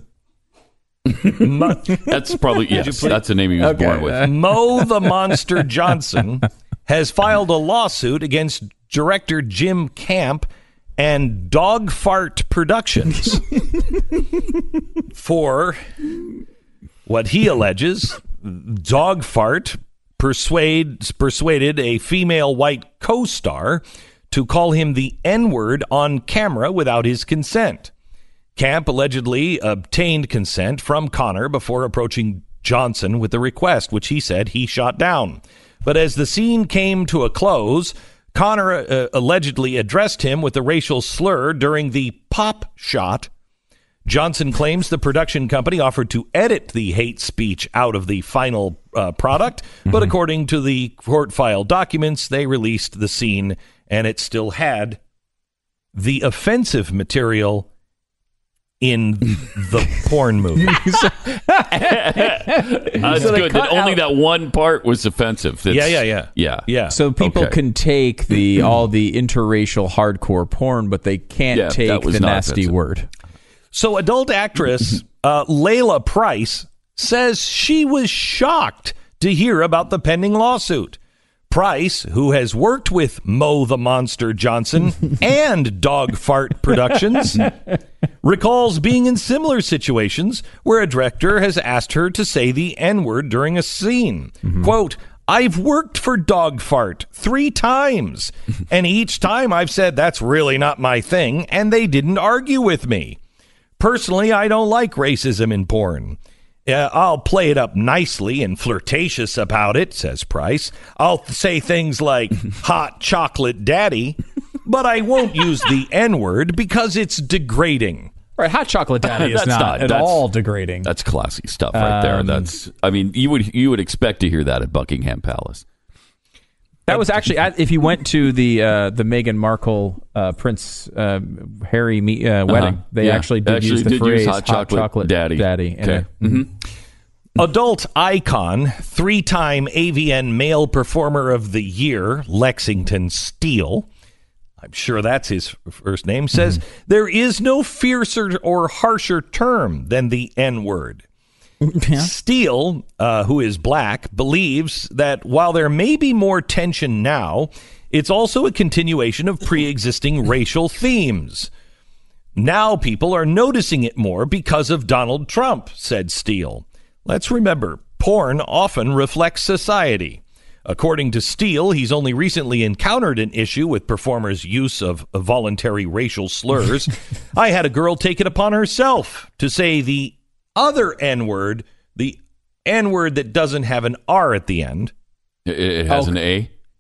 That's probably, yes, that's the name he was born with. Mo the Monster Johnson has filed a lawsuit against director Jim Camp and Dog Fart Productions for what he alleges Dog Fart persuaded a female white co-star to call him the N-word on camera without his consent. Camp allegedly obtained consent from Connor before approaching Johnson with the request, which he said he shot down. But as the scene came to a close, Connor allegedly addressed him with a racial slur during the pop shot. Johnson claims the production company offered to edit the hate speech out of the final product, but according to the court file documents, they released the scene and it still had the offensive material in the porn movie. That's good. That only that one part was offensive. Yeah. So people can take all the interracial hardcore porn, but they can't take the nasty word. So adult actress Layla Price says she was shocked to hear about the pending lawsuit. Price, who has worked with Mo the Monster Johnson and Dog Fart Productions, recalls being in similar situations where a director has asked her to say the N-word during a scene. Quote, I've worked for Dog Fart 3 times, and each time I've said that's really not my thing, and they didn't argue with me. Personally, I don't like racism in porn. I'll play it up nicely and flirtatious about it, says Price. I'll say things like hot chocolate daddy, but I won't use the N-word because it's degrading. Right, hot chocolate daddy is not at all degrading. That's classy stuff right there. You would expect to hear that at Buckingham Palace. That was actually, if you went to the Meghan Markle Prince Harry wedding, they actually did use the phrase hot chocolate daddy. Okay. Adult icon, 3-time AVN Male Performer of the Year, Lexington Steele, I'm sure that's his first name, says there is no fiercer or harsher term than the N-word. Steele, who is black, believes that while there may be more tension now, it's also a continuation of pre-existing racial themes. Now people are noticing it more because of Donald Trump, said Steele. Let's remember, porn often reflects society. According to Steele, he's only recently encountered an issue with performers' use of voluntary racial slurs. I had a girl take it upon herself to say the other N-word, the N-word that doesn't have an R at the end. It has an A?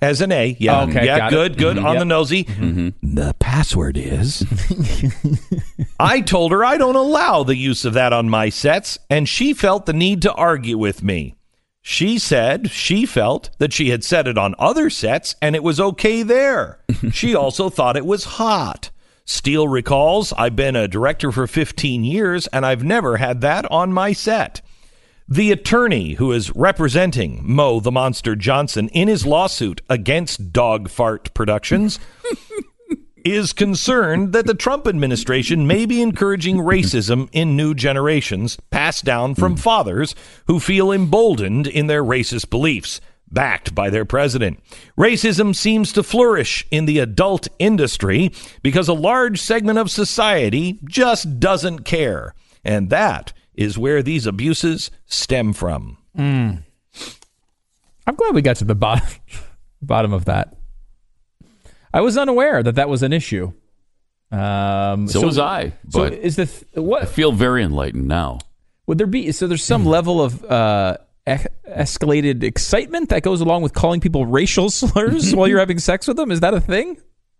As an A, yeah. Okay, yeah, got good, it. good, on the nosy. The password is... I told her I don't allow the use of that on my sets, and she felt the need to argue with me. She said she felt that she had said it on other sets, and it was okay there. She also thought it was hot. Steele recalls, I've been a director for 15 years, and I've never had that on my set. The attorney who is representing Mo the Monster Johnson in his lawsuit against Dog Fart Productions is concerned that the Trump administration may be encouraging racism in new generations passed down from fathers who feel emboldened in their racist beliefs, backed by their president. Racism seems to flourish in the adult industry because a large segment of society just doesn't care. And that is where these abuses stem from. I'm glad we got to the bottom of that. I was unaware that was an issue. So was I. But what? I feel very enlightened now. Would there be? So there's some level of escalated excitement that goes along with calling people racial slurs while you're having sex with them. Is that a thing?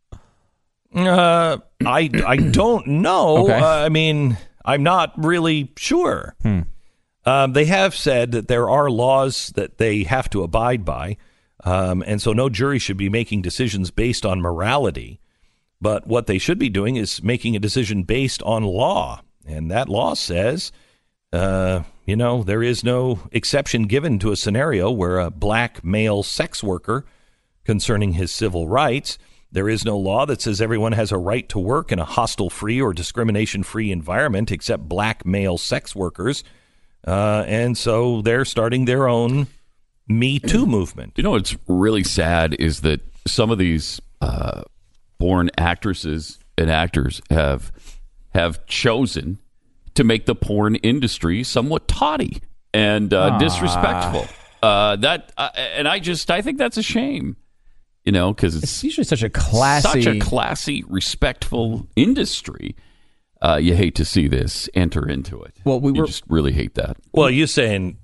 I don't know. Okay. I mean, I'm not really sure. They have said that there are laws that they have to abide by. And so no jury should be making decisions based on morality. But what they should be doing is making a decision based on law. And that law says, there is no exception given to a scenario where a black male sex worker concerning his civil rights. There is no law that says everyone has a right to work in a hostile-free or discrimination-free environment except black male sex workers. And so they're starting their own Me Too movement. You know what's really sad is that some of these porn actresses and actors have chosen to make the porn industry somewhat tawdy and disrespectful. And I think that's a shame. Because it's usually such a classy, respectful industry. You hate to see this enter into it. Well, you just really hate that. Well, you're saying.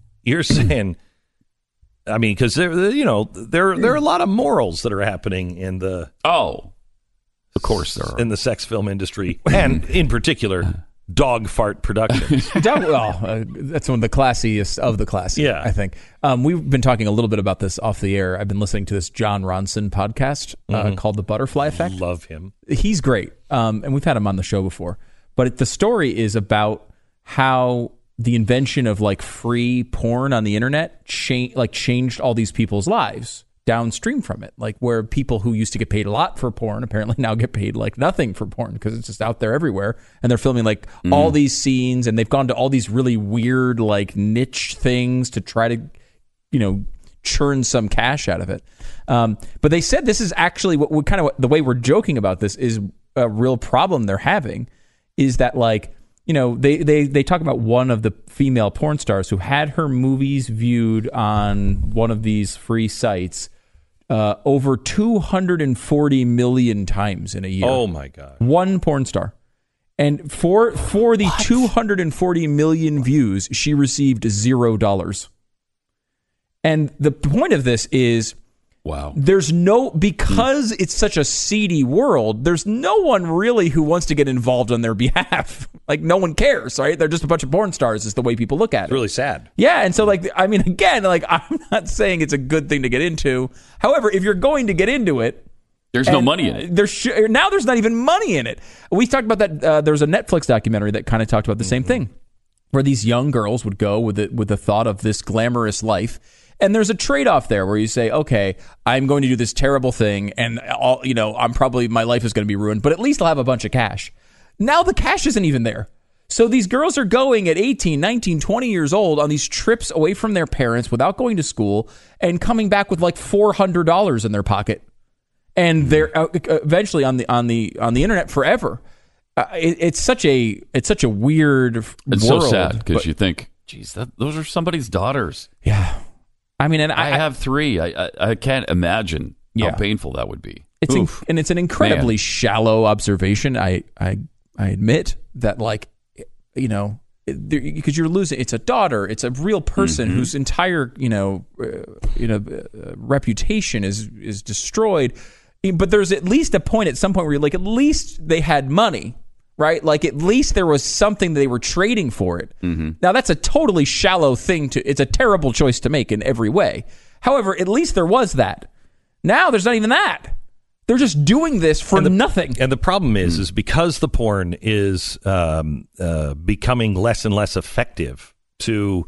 I mean, because there are a lot of morals that are happening in the. Oh, of course there are in the sex film industry, and in particular, Dog Fart Productions. That's one of the classiest of the classy. Yeah, I think we've been talking a little bit about this off the air. I've been listening to this John Ronson podcast called The Butterfly Effect. Love him. He's great, and we've had him on the show before. But the story is about how the invention of free porn on the internet changed all these people's lives downstream from it. Where people who used to get paid a lot for porn apparently now get paid nothing for porn because it's just out there everywhere, and they're filming all these scenes, and they've gone to all these really weird niche things to try to churn some cash out of it. But they said this is actually what the way we're joking about this is a real problem they're having. Is that they talk about one of the female porn stars who had her movies viewed on one of these free sites over 240 million times in a year. Oh my God! One porn star, and for the 240 million views, she received $0. And the point of this is. Wow. Because it's such a seedy world, there's no one really who wants to get involved on their behalf. No one cares, right? They're just a bunch of porn stars is the way people look at it. It's really sad. Yeah, and so I'm not saying it's a good thing to get into. However, if you're going to get into it, there's no money in it. Now there's not even money in it. We talked about that. There was a Netflix documentary that kind of talked about the same thing, where these young girls would go with the thought of this glamorous life. And there's a trade-off there where you say, okay, I'm going to do this terrible thing, and my life is going to be ruined, but at least I'll have a bunch of cash. Now the cash isn't even there. So these girls are going at 18, 19, 20 years old on these trips away from their parents without going to school and coming back with $400 in their pocket. And they're eventually on the internet forever. It's such a weird world. It's so sad because you think, geez, those are somebody's daughters. Yeah. I mean, and I have 3. I can't imagine how painful that would be. It's an incredibly shallow observation. I admit that, because you're losing. It's a daughter. It's a real person whose entire reputation is destroyed. But there's at least a point at some point where you're like, at least they had money, right? Like at least there was something that they were trading for it. Now that's a totally shallow thing it's a terrible choice to make in every way. However, at least there was that. Now there's not even that. They're just doing this for nothing. And the problem is because the porn is becoming less and less effective to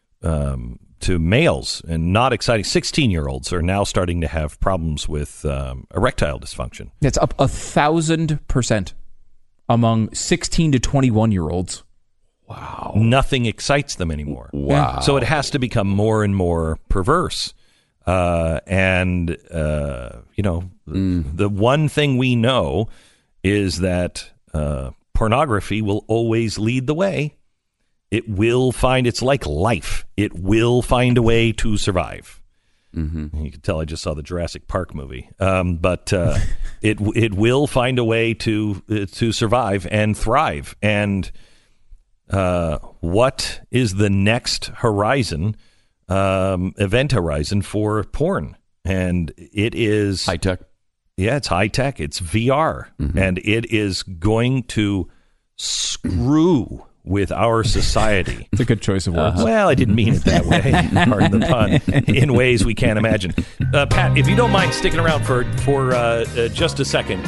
males and not exciting. 16-year-olds are now starting to have problems with erectile dysfunction. It's up 1,000% among 16 to 21-year-olds. Wow. Nothing excites them anymore. Wow. So it has to become more and more perverse. The one thing we know is that pornography will always lead the way. It will find, it's like life. It will find a way to survive. You can tell I just saw the Jurassic Park movie. But it will find a way to survive and thrive. And what is the next horizon? Event horizon for porn, and it is high tech. Yeah, it's high tech. It's VR, and it is going to screw with our society. It's a good choice of words. Well, I didn't mean it that way. Pardon the pun. In ways we can't imagine. Pat, if you don't mind sticking around for just a second,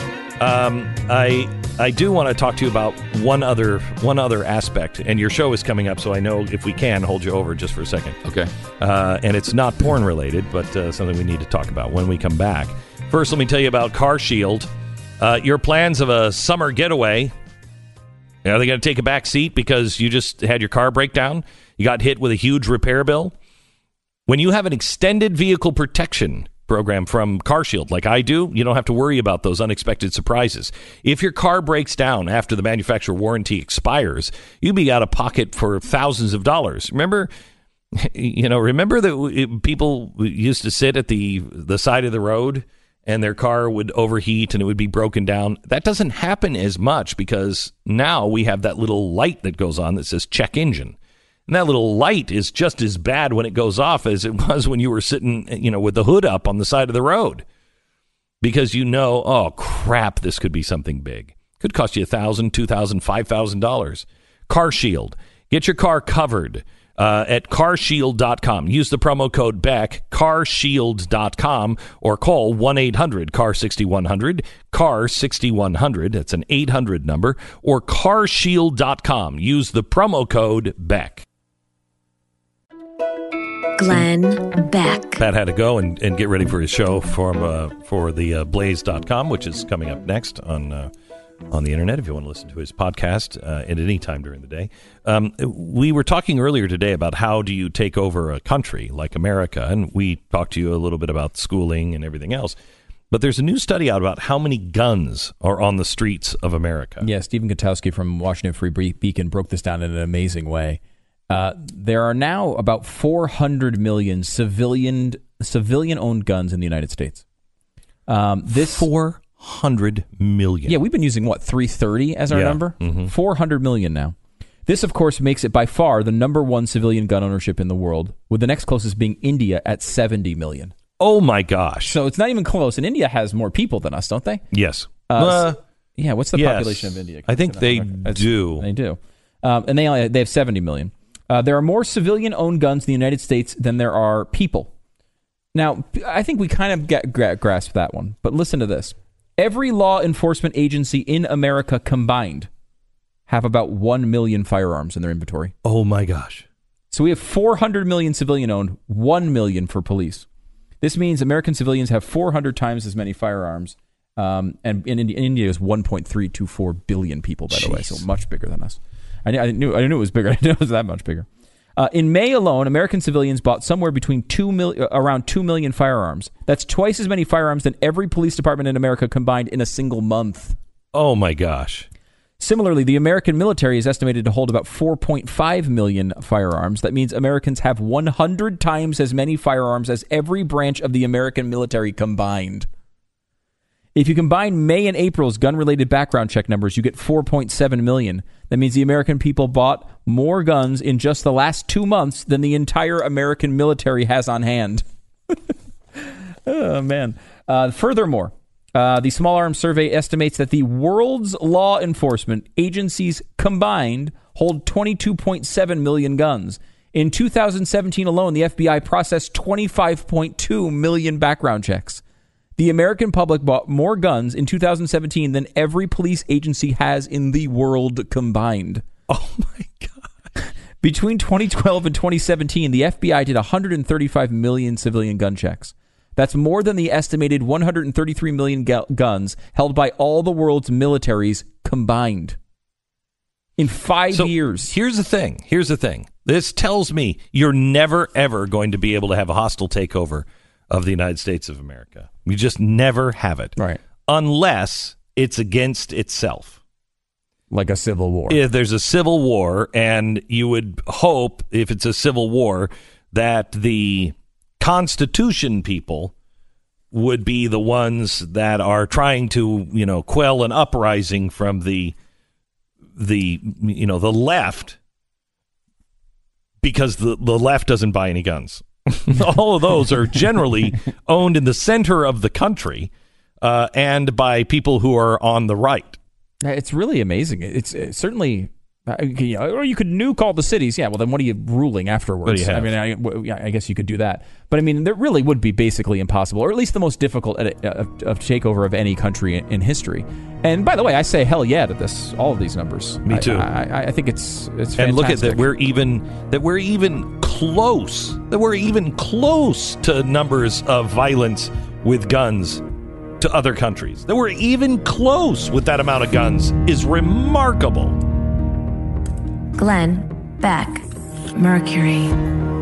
I do want to talk to you about one other aspect, and your show is coming up, so I know if we can hold you over just for a second. Okay. And it's not porn related, but something we need to talk about when we come back. First, let me tell you about Car Shield. Your plans of a summer getaway, are they going to take a back seat because you just had your car break down? You got hit with a huge repair bill? When you have an extended vehicle protection program from CarShield like I do, you don't have to worry about those unexpected surprises. If your car breaks down after the manufacturer warranty expires, you'd be out of pocket for thousands of dollars. Remember that people used to sit at the side of the road and their car would overheat and it would be broken down? That doesn't happen as much because now we have that little light that goes on that says check engine. And that little light is just as bad when it goes off as it was when you were sitting, with the hood up on the side of the road. Because oh, crap, this could be something big. Could cost you $1,000, $2,000, $5,000. CarShield. Get your car covered at carshield.com. Use the promo code BECK, carshield.com, or call 1-800-CAR-6100, CAR-6100. That's an 800 number. Or carshield.com. Use the promo code BECK. Glenn Beck. Pat had to go and get ready for his show for the blaze.com, which is coming up next on the internet if you want to listen to his podcast at any time during the day. We were talking earlier today about how do you take over a country like America, and we talked to you a little bit about schooling and everything else. But there's a new study out about how many guns are on the streets of America. Yeah, Stephen Gutowski from Washington Free Beacon broke this down in an amazing way. There are now about 400 million civilian-owned guns in the United States. 400 million. Yeah, we've been using, 330 as our number? 400 million now. This, of course, makes it by far the number one civilian gun ownership in the world, with the next closest being India at 70 million. Oh, my gosh. So it's not even close. And India has more people than us, don't they? Yes. Yeah, what's the population of India? I think they do. They do. And they have 70 million. There are more civilian-owned guns in the United States than there are people. Now, I think we kind of grasp that one. But listen to this. Every law enforcement agency in America combined have about 1 million firearms in their inventory. Oh, my gosh. So we have 400 million civilian-owned, 1 million for police. This means American civilians have 400 times as many firearms. And in India is 1.324 billion people, by the way, so much bigger than us. I knew it was bigger. I didn't know it was that much bigger. In May alone, American civilians bought somewhere between around 2 million firearms. That's twice as many firearms than every police department in America combined in a single month. Oh, my gosh. Similarly, the American military is estimated to hold about 4.5 million firearms. That means Americans have 100 times as many firearms as every branch of the American military combined. If you combine May and April's gun-related background check numbers, you get 4.7 million. That means the American people bought more guns in just the last 2 months than the entire American military has on hand. Oh, man. Furthermore, the Small Arms Survey estimates that the world's law enforcement agencies combined hold 22.7 million guns. In 2017 alone, the FBI processed 25.2 million background checks. The American public bought more guns in 2017 than every police agency has in the world combined. Oh, my God. Between 2012 and 2017, the FBI did 135 million civilian gun checks. That's more than the estimated 133 million guns held by all the world's militaries combined. In 5 years. Here's the thing. This tells me you're never, ever going to be able to have a hostile takeover of the United States of America. You just never have it. Right. Unless it's against itself. Like a civil war. If there's a civil war, and you would hope, if it's a civil war, that the Constitution people would be the ones that are trying to, quell an uprising from the left, because the left doesn't buy any guns. All of those are generally owned in the center of the country and by people who are on the right. It's really amazing. It's certainly, or you could nuke all the cities. Yeah, well, then what are you ruling afterwards? I mean, I guess you could do that. But I mean, that really would be basically impossible, or at least the most difficult of takeover of any country in history. And by the way, I say hell yeah to this. All of these numbers. Me too. I think it's fantastic. And look at that. We're even close. That we're even close to numbers of violence with guns to other countries. That we're even close with that amount of guns is remarkable. Glenn Beck, Mercury.